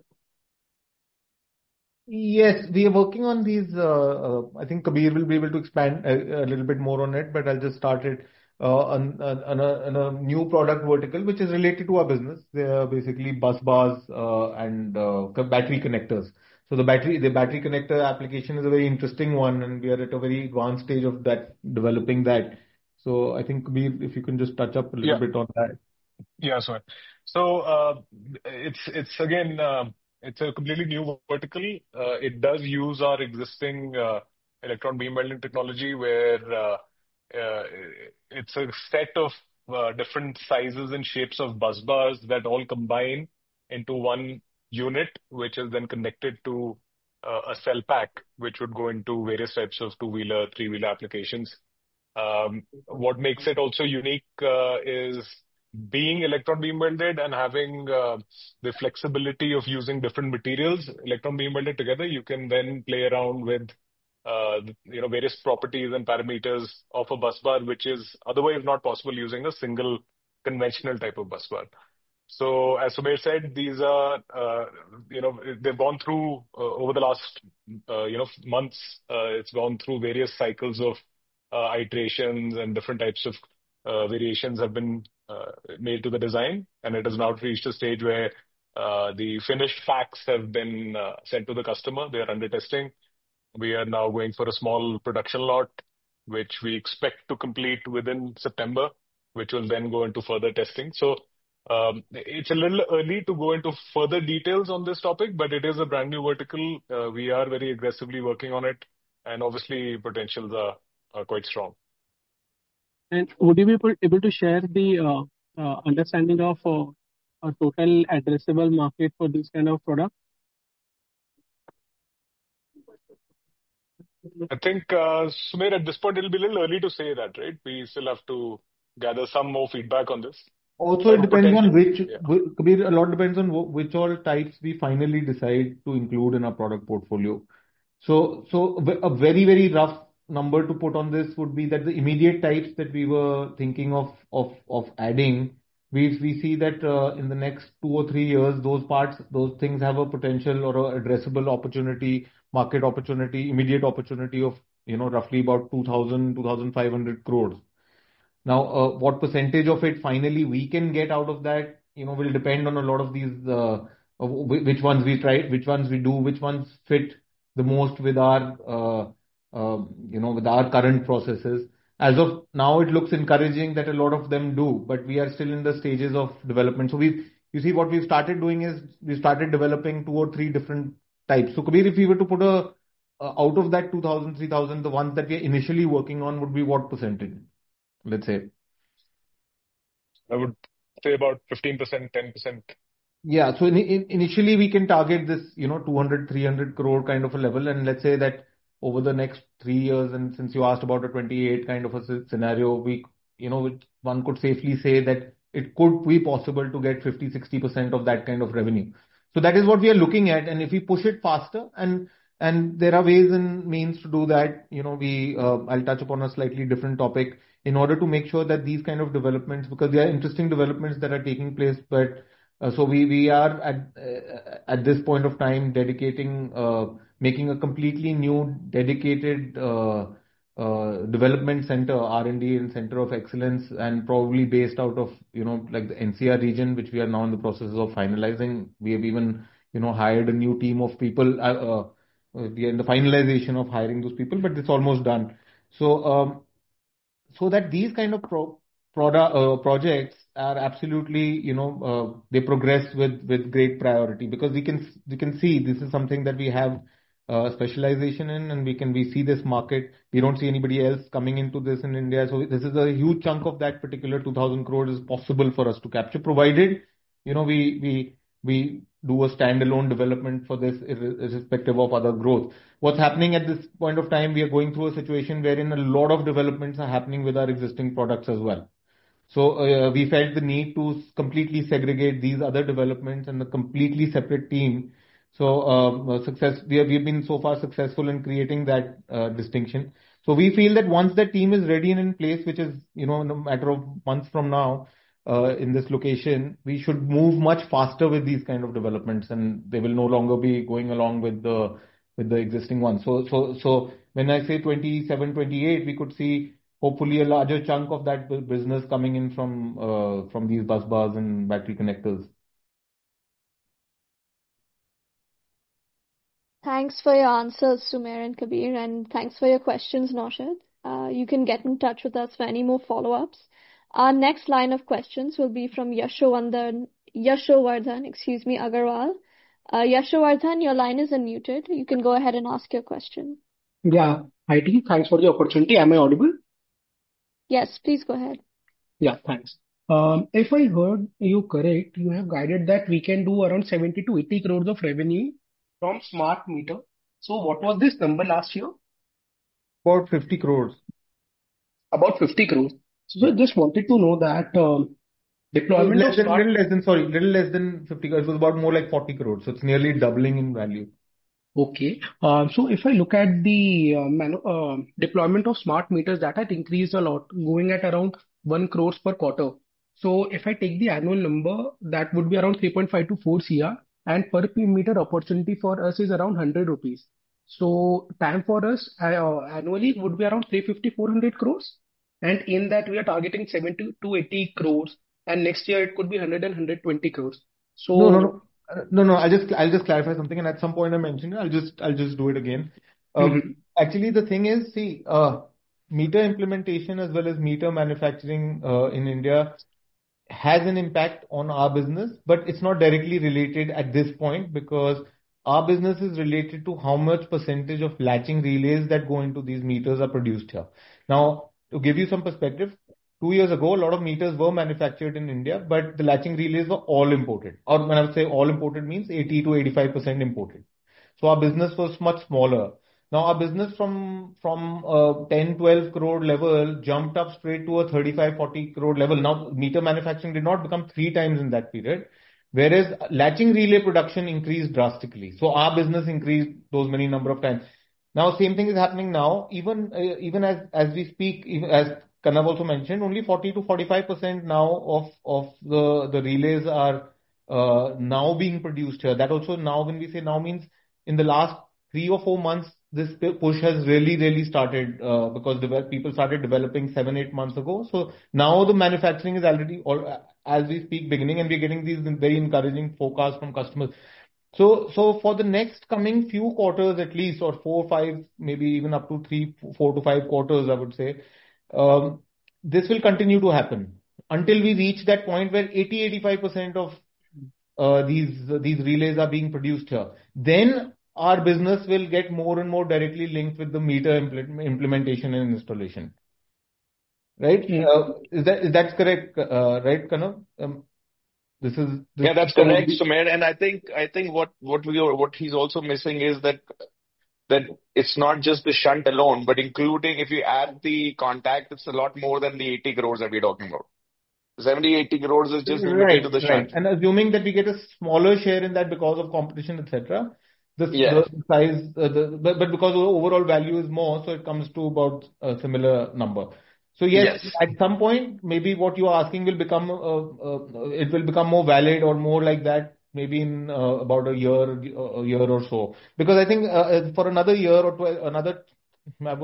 Yes, we are working on these. I think Kabir will be able to expand a little bit more on it, but I'll just start it on a new product vertical, which is related to our business. They are basically bus bars and battery connectors. So the battery connector application is a very interesting one, and we are at a very advanced stage of developing that. So I think, Kabir, if you can just touch up a little bit on that. Yeah, sorry. So it's again, it's a completely new vertical. It does use our existing electron beam welding technology, where it's a set of different sizes and shapes of bus bars that all combine into one unit, which is then connected to a cell pack, which would go into various types of two-wheeler, three-wheeler applications. What makes it also unique is being electron beam welded and having the flexibility of using different materials, electron beam welded together. You can then play around with various properties and parameters of a bus bar, which is otherwise not possible using a single conventional type of bus bar. So as Sumer said, these are, they've gone through over the last, months, it's gone through various cycles of iterations, and different types of variations have been made to the design. And it has now reached a stage where the finished packs have been sent to the customer. They are under testing. We are now going for a small production lot, which we expect to complete within September, which will then go into further testing. So it's a little early to go into further details on this topic, but it is a brand new vertical. We are very aggressively working on it, and obviously potentials are quite strong. And would you be able to share the understanding of a total addressable market for this kind of product? I think, Sumer, at this point, it'll be a little early to say that, right? We still have to gather some more feedback on this. Also, it depends on Kabir, a lot depends on which all types we finally decide to include in our product portfolio. So a very, very rough number to put on this would be that the immediate types that we were thinking of adding, we see that in the next 2 or 3 years, those things have a potential or a addressable opportunity, market opportunity, immediate opportunity of, roughly about 2,500 crores. Now, what percentage of it finally we can get out of that, will depend on a lot of these, which ones we try, which ones we do, which ones fit the most with our, with our current processes. As of now, it looks encouraging that a lot of them do, but we are still in the stages of development. So you see, what we've started doing is we started developing 2 or 3 different types. So Kabir, if we were to put out of that 2,000, 3,000, the ones that we are initially working on would be what percentage? Let's say. I would say about 15%, 10%. Yeah. So initially we can target this, 200, 300 crore kind of a level. And let's say that over the next 3 years, and since you asked about a 28 kind of a scenario, one could safely say that it could be possible to get 50, 60% of that kind of revenue. So that is what we are looking at. And if we push it faster, and there are ways and means to do that, I'll touch upon a slightly different topic in order to make sure that these kind of developments, because they are interesting developments that are taking place, but so we are at this point of time dedicating, making a completely new dedicated development center, R&D and center of excellence, and probably based out of, like the NCR region, which we are now in the process of finalizing. We have even, hired a new team of people. We are in the finalization of hiring those people, but it's almost done. So that these kind of projects are absolutely, they progress with great priority, because we can see this is something that we have specialization in, and we see this market. We don't see anybody else coming into this in India. So this is a huge chunk of that particular 2,000 crores is possible for us to capture, provided, we do a standalone development for this, irrespective of other growth. What's happening at this point of time, we are going through a situation wherein a lot of developments are happening with our existing products as well. So we felt the need to completely segregate these other developments and a completely separate team. So we have been so far successful in creating that distinction. So we feel that once that team is ready and in place, which is, in a matter of months from now, in this location, we should move much faster with these kind of developments, and they will no longer be going along with the existing ones. So when I say 27, 28, we could see hopefully a larger chunk of that business coming in from these bus bars and battery connectors. Thanks for your answers, Sumer and Kabir, and thanks for your questions, Naushad. You can get in touch with us for any more follow-ups. Our next line of questions will be from Yashovardhan Agarwal. Yashovardhan, your line is unmuted. You can go ahead and ask your question. Yeah. Hi, team. Thanks for the opportunity. Am I audible? Yes, please go ahead. Yeah, thanks. If I heard you correct, you have guided that we can do around 70 to 80 crores of revenue from smart meter. So what was this number last year? About 50 crores. About 50 crores. So I just wanted to know that deployment of smart... Little less than 50 crores. It was about more like 40 crores. So it's nearly doubling in value. Okay. So if I look at the deployment of smart meters, that had increased a lot, going at around 1 crores per quarter. So if I take the annual number, that would be around 3.5 to 4 CR, and per meter opportunity for us is around 100 rupees. So time for us annually would be around 350, 400 crores. And in that we are targeting 70 to 80 crores. And next year it could be 100 and 120 crores. So No. I'll just clarify something. And at some point I mentioned it. I'll just do it again. Actually, the thing is, see, meter implementation as well as meter manufacturing in India has an impact on our business, but it's not directly related at this point, because our business is related to how much percentage of latching relays that go into these meters are produced here. Now, to give you some perspective, 2 years ago, a lot of meters were manufactured in India, but the latching relays were all imported. Or when I would say all imported means 80 to 85% imported. So our business was much smaller. Now our business from 10, 12 crore level jumped up straight to a 35, 40 crore level. Now meter manufacturing did not become 3 times in that period, whereas latching relay production increased drastically. So our business increased those many number of times. Now same thing is happening now, even as we speak, as Kanav also mentioned, only 40 to 45% now of the relays are now being produced here. That also now, when we say now, means in the last 3 or 4 months, this push has really started, because people started developing 7, 8 months ago. So now the manufacturing is already, as we speak, beginning, and we're getting these very encouraging forecasts from customers. So for the next coming few quarters at least, or 4, 5, maybe even up to 3, 4 to 5 quarters, I would say, this will continue to happen until we reach that point where 80-85% of these relays are being produced here. Then our business will get more and more directly linked with the meter implementation and installation. Right? Is that correct? Right, Kanav? Yeah, that's correct, Sumer. And I think what he's also missing is that it's not just the shunt alone, but including, if you add the contact, it's a lot more than the 80 crores that we're talking about. 70, 80 crores is just limited to the shunt. And assuming that we get a smaller share in that because of competition, etc. The size, but because the overall value is more, so it comes to about a similar number. So yes, at some point, maybe what you are asking will become, it will become more valid or more like that, maybe in about a year or so. Because I think for another year or two, I would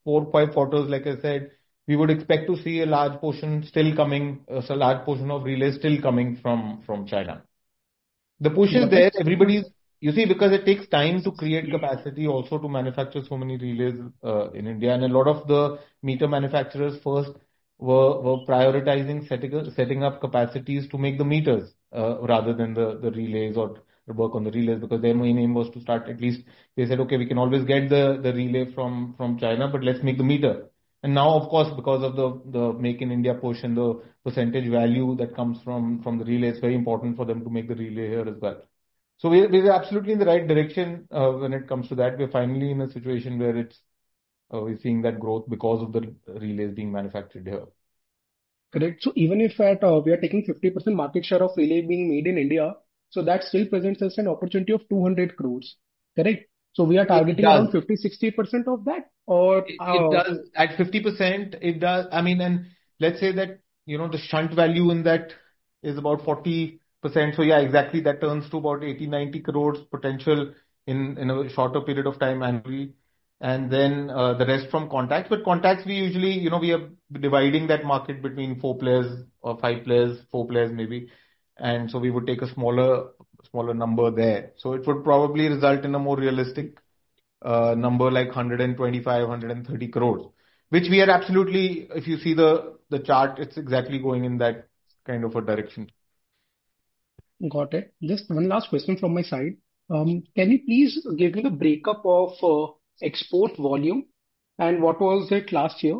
4-5 quarters, like I said, we would expect to see a large portion still coming, so a large portion of relays still coming from China. The push is Got there. it. You see, because it takes time to create capacity also to manufacture so many relays in India. And a lot of the meter manufacturers first were prioritizing setting up capacities to make the meters rather than the relays or work on the relays, because their main aim was to start, at least they said, okay, we can always get the relay from China, but let's make the meter. And now, of course, because of the Make in India push and the percentage value that comes from the relay, it's very important for them to make the relay here as well. So we're absolutely in the right direction when it comes to that. We're finally in a situation where we're seeing that growth because of the relays being manufactured here. Correct. So even if we are taking 50% market share of relay being made in India, so that still presents us an opportunity of 200 crores. Correct. So we are It targeting does. around 50-60% of that, or It does. At 50%, it does. I mean, and let's say that, the shunt value in that is about 40%. So yeah, exactly. That turns to about 80-90 crores potential in a shorter period of time annually. And then the rest from contacts. But contacts, we usually, we are dividing that market between 4 players or 5 players, 4 players maybe. And so we would take a smaller number there. So it would probably result in a more realistic number like 125-130 crores, which we are absolutely, if you see the chart, it's exactly going in that kind of a direction. got it. Just one last question from my side. Can you please give me the breakup of export volume and what was it last year?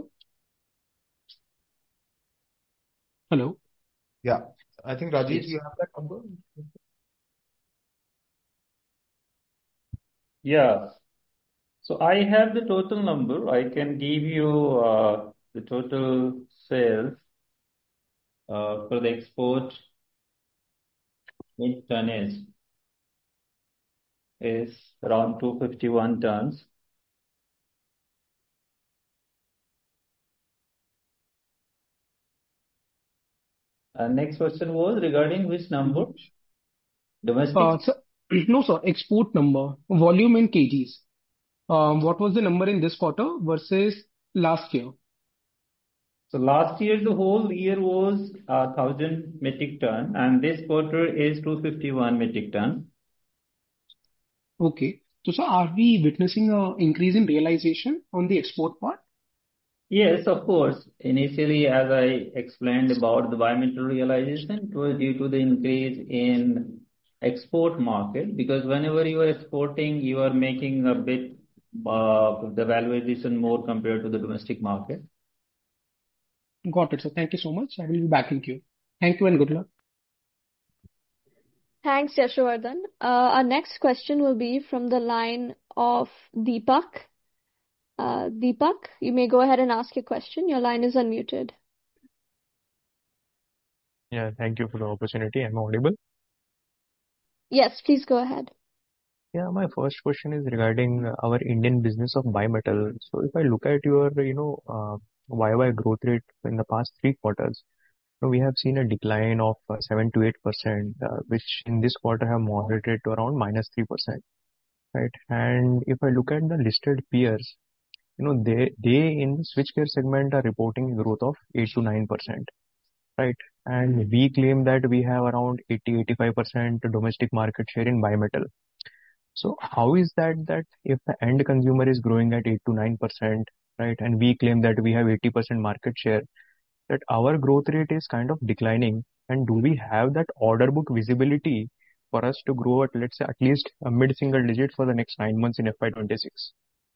Hello. Yeah. I think Rajesh, Yes. you have that number? Yeah. So I have the total number. I can give you the total sales for the export in tonnage is around 251 tons. And next question was regarding which number? Domestic? So, no, sir, export number, volume in kgs. What was the number in this quarter versus last year? So last year, the whole year was 1,000 metric ton, and this quarter is 251 metric ton. Okay. So, sir, are we witnessing an increase in realization on the export part? Yes, of course. Initially, as I explained about the bimetal realization, it was due to the increase in export market, because whenever you are exporting, you are making a bit the value addition more compared to the domestic market. Got it, sir. Thank you so much. I will be back in queue. Thank you and good luck. Thanks, Yashowardhan. Our next question will be from the line of Deepak. Deepak, you may go ahead and ask your question. Your line is unmuted. Yeah, thank you for the opportunity. Am I audible? Yes, please go ahead. Yeah, my first question is regarding our Indian business of bimetal. So if I look at your, YY growth rate in the past 3 quarters, we have seen a decline of 7 to 8%, which in this quarter have moderated to around -3%, right? And if I look at the listed peers, they in the switchgear segment are reporting a growth of 8 to 9%, right? And we claim that we have around 80-85% domestic market share in bimetal. So how is that if the end consumer is growing at 8 to 9%, right, and we claim that we have 80% market share, that our growth rate is kind of declining? And do we have that order book visibility for us to grow at, let's say, at least a mid-single digit for the next 9 months in FY26?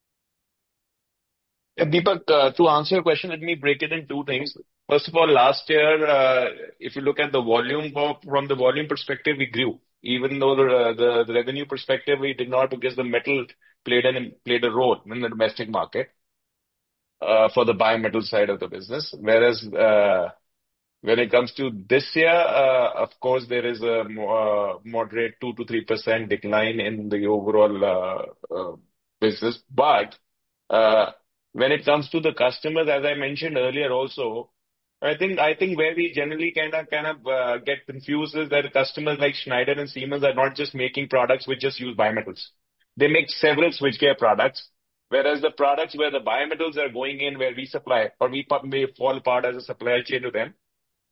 Yeah, Deepak, to answer your question, let me break it in 2 things. First of all, last year, if you look at the volume, from the volume perspective, we grew. Even though the revenue perspective, we did not, because the metal played a role in the domestic market for the bimetal side of the business. Whereas when it comes to this year, of course, there is a moderate 2 to 3% decline in the overall business. But when it comes to the customers, as I mentioned earlier also, I think where we generally kind of get confused is that customers like Schneider and Siemens are not just making products which just use bimetals. They make several switchgear products, Whereas the products where the bimetals are going in, where we supply, or we may fall part as a supply chain to them,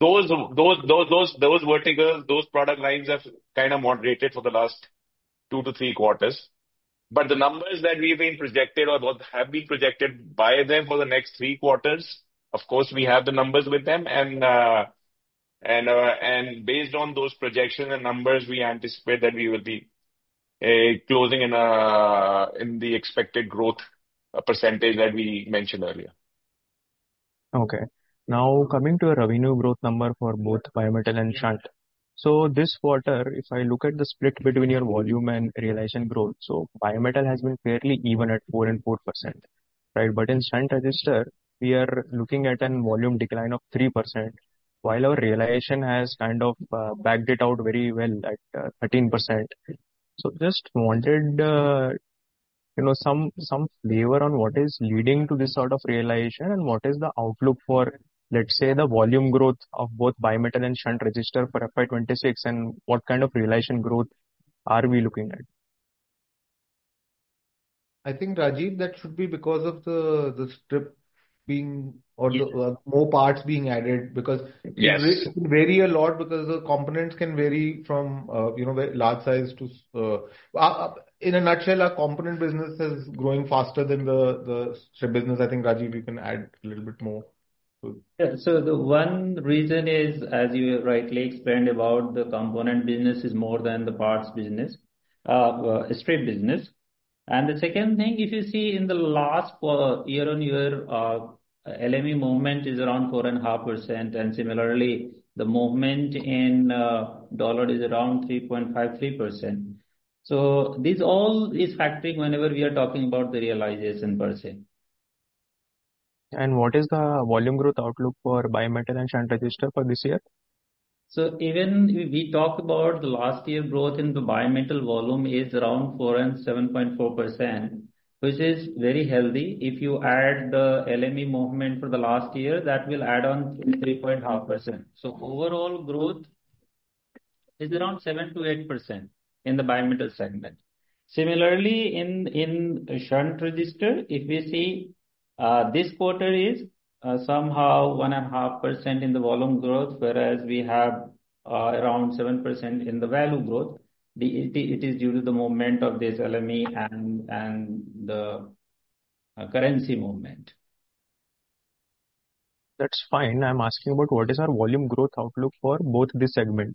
those verticals, those product lines have kind of moderated for the last 2 to 3 quarters. But the numbers that we've been projected or what have been projected by them for the next 3 quarters, of course, we have the numbers with them, and based on those projections and numbers, we anticipate that we will be closing in the expected growth percentage that we mentioned earlier. Okay. Now coming to a revenue growth number for both bimetal and shunt. So this quarter, if I look at the split between your volume and realization growth, so bimetal has been fairly even at 4 and 4%, right? But in shunt register, we are looking at an volume decline of 3%, while our realization has kind of backed it out very well at 13%. So just wanted some flavor on what is leading to this sort of realization and what is the outlook for, let's say, the volume growth of both bimetal and shunt register for FY26, and what kind of realization growth are we looking at? I think, Rajiv, that should be because of the strip being, or the more parts being added, because Yes. it can vary a lot because the components can vary from very large size to in a nutshell, our component business is growing faster than the strip business. I think, Rajiv, you can add a little bit more. Yeah, so the one reason is, as you rightly explained, about the component business is more than the parts business, strip business. And the second thing, if you see in the last year-on-year, LME movement is around 4.5%, and similarly, the movement in dollar is around 3.53%. So this all is factoring whenever we are talking about the realization per se. And what is the volume growth outlook for bimetal and shunt register for this year? So even we talk about the last year growth in the bimetal volume is around 4 and 7.4%, which is very healthy. If you add the LME movement for the last year, that will add on 3.5%. So overall growth is around 7 to 8% in the bimetal segment. Similarly, in shunt register, if we see this quarter is somehow 1.5% in the volume growth, whereas we have around 7% in the value growth. It is due to the movement of this LME and the currency movement. That's fine. I'm asking about what is our volume growth outlook for both this segment.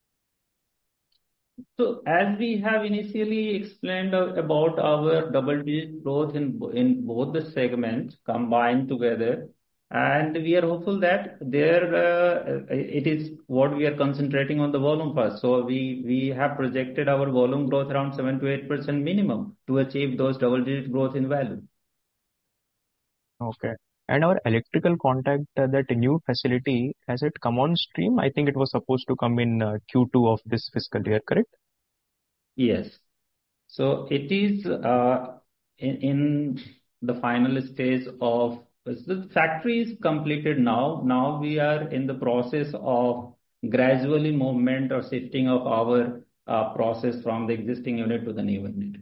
So as we have initially explained about our double-digit growth in both the segments combined together, and we are hopeful that it is what we are concentrating on the volume first. So we have projected our volume growth around 7 to 8% minimum to achieve those double-digit growth in value. Okay. And our electrical contact, that new facility, has it come on stream? I think it was supposed to come in Q2 of this fiscal year, correct? Yes. So it is in the final stage of the factory is completed now. Now we are in the process of gradually movement or shifting of our process from the existing unit to the new unit.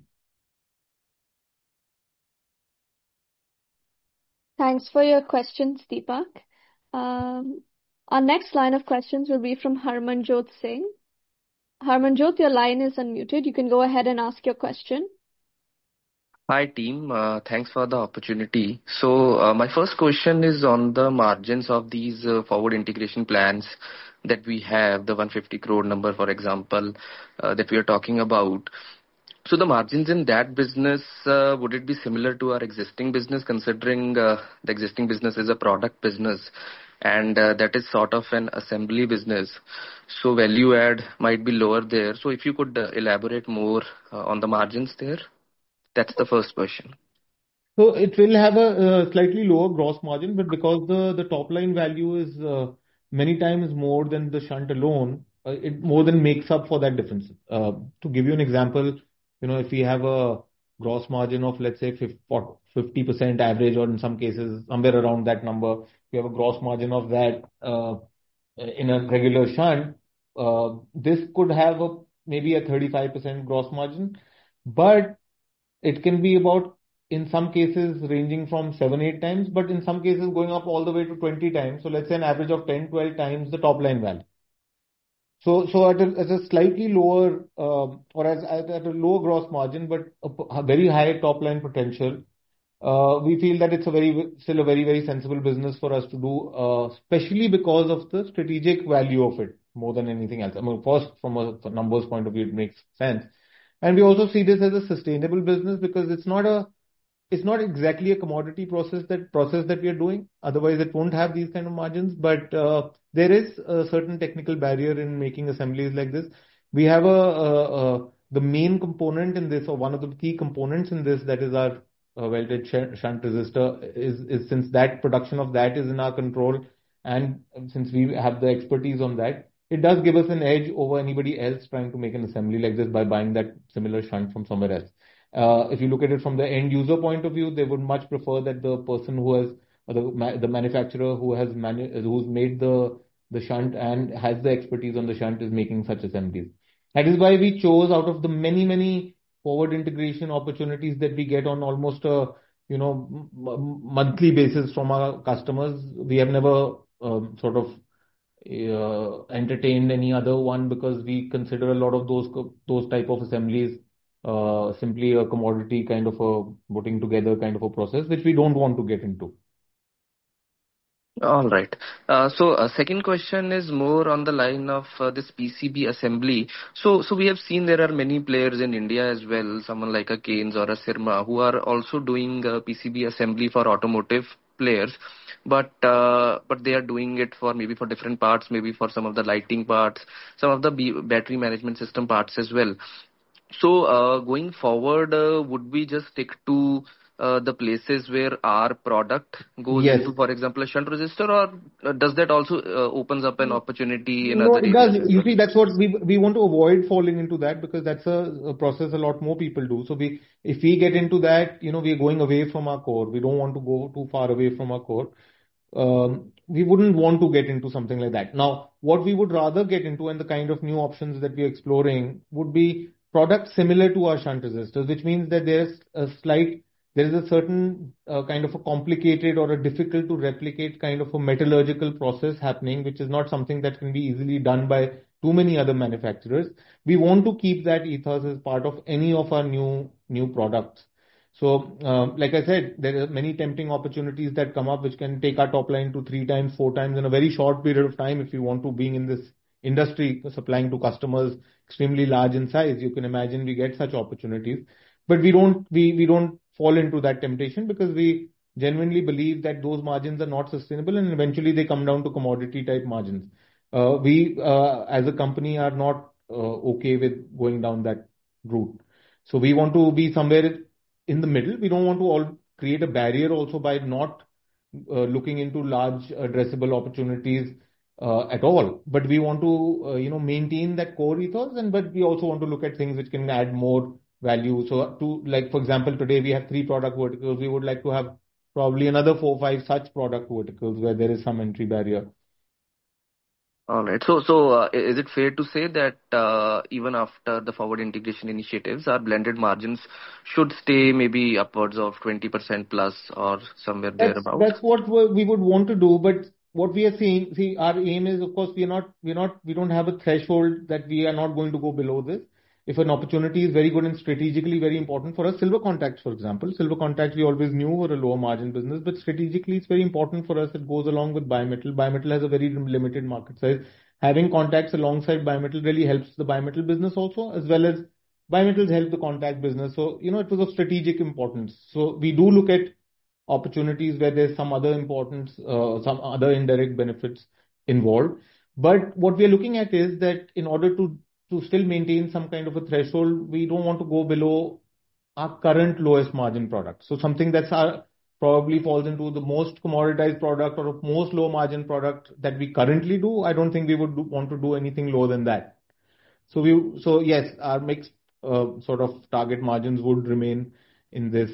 Thanks for your questions, Deepak. Our next line of questions will be from Harmanjot Singh. Harmanjot, your line is unmuted. You can go ahead and ask your question. Hi team, thanks for the opportunity. So my first question is on the margins of these forward integration plans that we have, the 150 crore number, for example, that we are talking about. So the margins in that business, would it be similar to our existing business, considering the existing business is a product business and that is sort of an assembly business? So value add might be lower there. So if you could elaborate more on the margins there. That's the first question. So it will have a slightly lower gross margin, but because the top line value is many times more than the shunt alone, it more than makes up for that difference. To give you an example, if we have a gross margin of, let's say, 50% average, or in some cases, somewhere around that number, we have a gross margin of that in a regular shunt, this could have maybe a 35% gross margin, but it can be about in some cases ranging from 7-8 times, but in some cases going up all the way to 20 times. So let's say an average of 10-12 times the top line value. So at a slightly lower or at a lower gross margin, but a very high top line potential, we feel that it's still a very, very sensible business for us to do, especially because of the strategic value of it more than anything else. I mean, first, from a numbers point of view, it makes sense. And we also see this as a sustainable business because it's not exactly a commodity process that we are doing. Otherwise, it won't have these kind of margins. But there is a certain technical barrier in making assemblies like this. We have the main component in this, or one of the key components in this, that is our welded shunt resistor. Is since that production of that is in our control, and since we have the expertise on that, it does give us an edge over anybody else trying to make an assembly like this by buying that similar shunt from somewhere else. If you look at it from the end user point of view, they would much prefer that the person who has, or the manufacturer who's made the shunt and has the expertise on the shunt is making such assemblies. That is why we chose, out of the many forward integration opportunities that we get on almost a monthly basis from our customers, we have never sort of entertained any other one, because we consider a lot of those type of assemblies simply a commodity kind of a putting together kind of a process, which we don't want to get into. All right. Second question is more on the line of this PCB assembly. So we have seen there are many players in India as well, someone like a Kaynes or a Syrma, who are also doing PCB assembly for automotive players, but they are doing it for maybe for different parts, maybe for some of the lighting parts, some of the battery management system parts as well. So going forward, would we just stick to the places where our product goes Yes. into, for example, a shunt resistor, or does that also opens up an opportunity in No, other it areas does. as You well? see, that's what we want to avoid falling into that, because that's a process a lot more people do. So if we get into that, we are going away from our core. We don't want to go too far away from our core. We wouldn't want to get into something like that. Now, what we would rather get into, and the kind of new options that we are exploring, would be products similar to our shunt resistors, which means that there is a certain kind of a complicated or a difficult to replicate kind of a metallurgical process happening, which is not something that can be easily done by too many other manufacturers. We want to keep that ethos as part of any of our new products. So, like I said, there are many tempting opportunities that come up which can take our top line to 3 times, 4 times in a very short period of time. If you want to, being in this industry, supplying to customers extremely large in size, you can imagine we get such opportunities. But we don't fall into that temptation, because we genuinely believe that those margins are not sustainable, and eventually they come down to commodity type margins. We as a company are not okay with going down that route. So we want to be somewhere in the middle. We don't want to create a barrier also by not looking into large addressable opportunities at all. But we want to maintain that core ethos, but we also want to look at things which can add more value. So like, for example, today we have 3 product verticals. We would like to have probably another 4 or 5 such product verticals where there is some entry barrier. All right. So is it fair to say that even after the forward integration initiatives, our blended margins should stay maybe upwards of 20% plus or somewhere thereabout? That's what we would want to do. But what we are seeing, our aim is, of course, we don't have a threshold that we are not going to go below this. If an opportunity is very good and strategically very important for us, silver contacts, for example. Silver contacts we always knew were a lower margin business, but strategically it's very important for us. It goes along with bimetal. Bimetal has a very limited market size. Having contacts alongside bimetal really helps the bimetal business also, as well as bimetals help the contact business. So, it was of strategic importance. So we do look at opportunities where there's some other importance, some other indirect benefits involved. But what we are looking at is that in order to still maintain some kind of a threshold, we don't want to go below our current lowest margin product. So something that's probably falls into the most commoditized product or most low margin product that we currently do. I don't think we would want to do anything lower than that. So yes, our mixed sort of target margins would remain in this,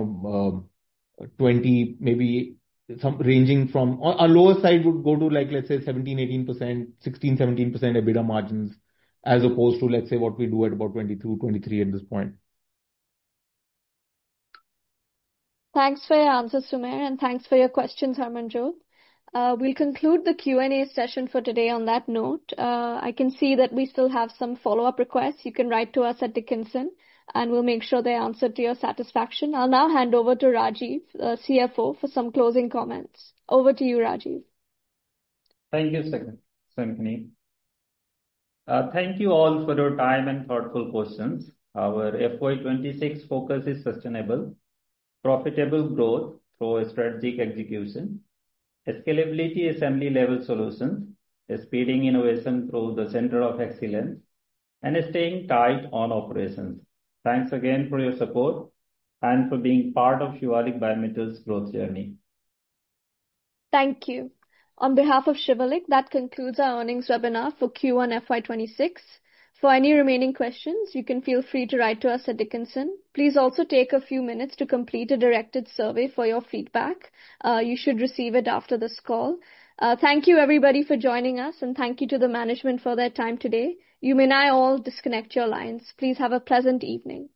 20, maybe some ranging from our lower side would go to, like, let's say 17-18%, 16-17% EBITDA margins, as opposed to, let's say, what we do at about 22-23 at this point. Thanks for your answers, Sumer, and thanks for your questions, Harmanjot. We'll conclude the Q&A session for today on that note. I can see that we still have some follow-up requests. You can write to us at Dickinson, and we'll make sure they're answered to your satisfaction. I'll now hand over to Rajiv, CFO, for some closing comments. Over to you, Rajiv. Thank you, Sankhini. Thank you all for your time and thoughtful questions. Our FY26 focus is sustainable, profitable growth through strategic execution, scalability assembly level solutions, speeding innovation through the center of excellence, and staying tight on operations. Thanks again for your support and for being part of Shivalik Bimetal's growth journey. Thank you. On behalf of Shivalik, that concludes our earnings webinar for Q1 FY26. For any remaining questions, you can feel free to write to us at Dickinson. Please also take a few minutes to complete a directed survey for your feedback. You should receive it after this call. Thank you, everybody, for joining us, and thank you to the management for their time today. You may now all disconnect your lines. Please have a pleasant evening.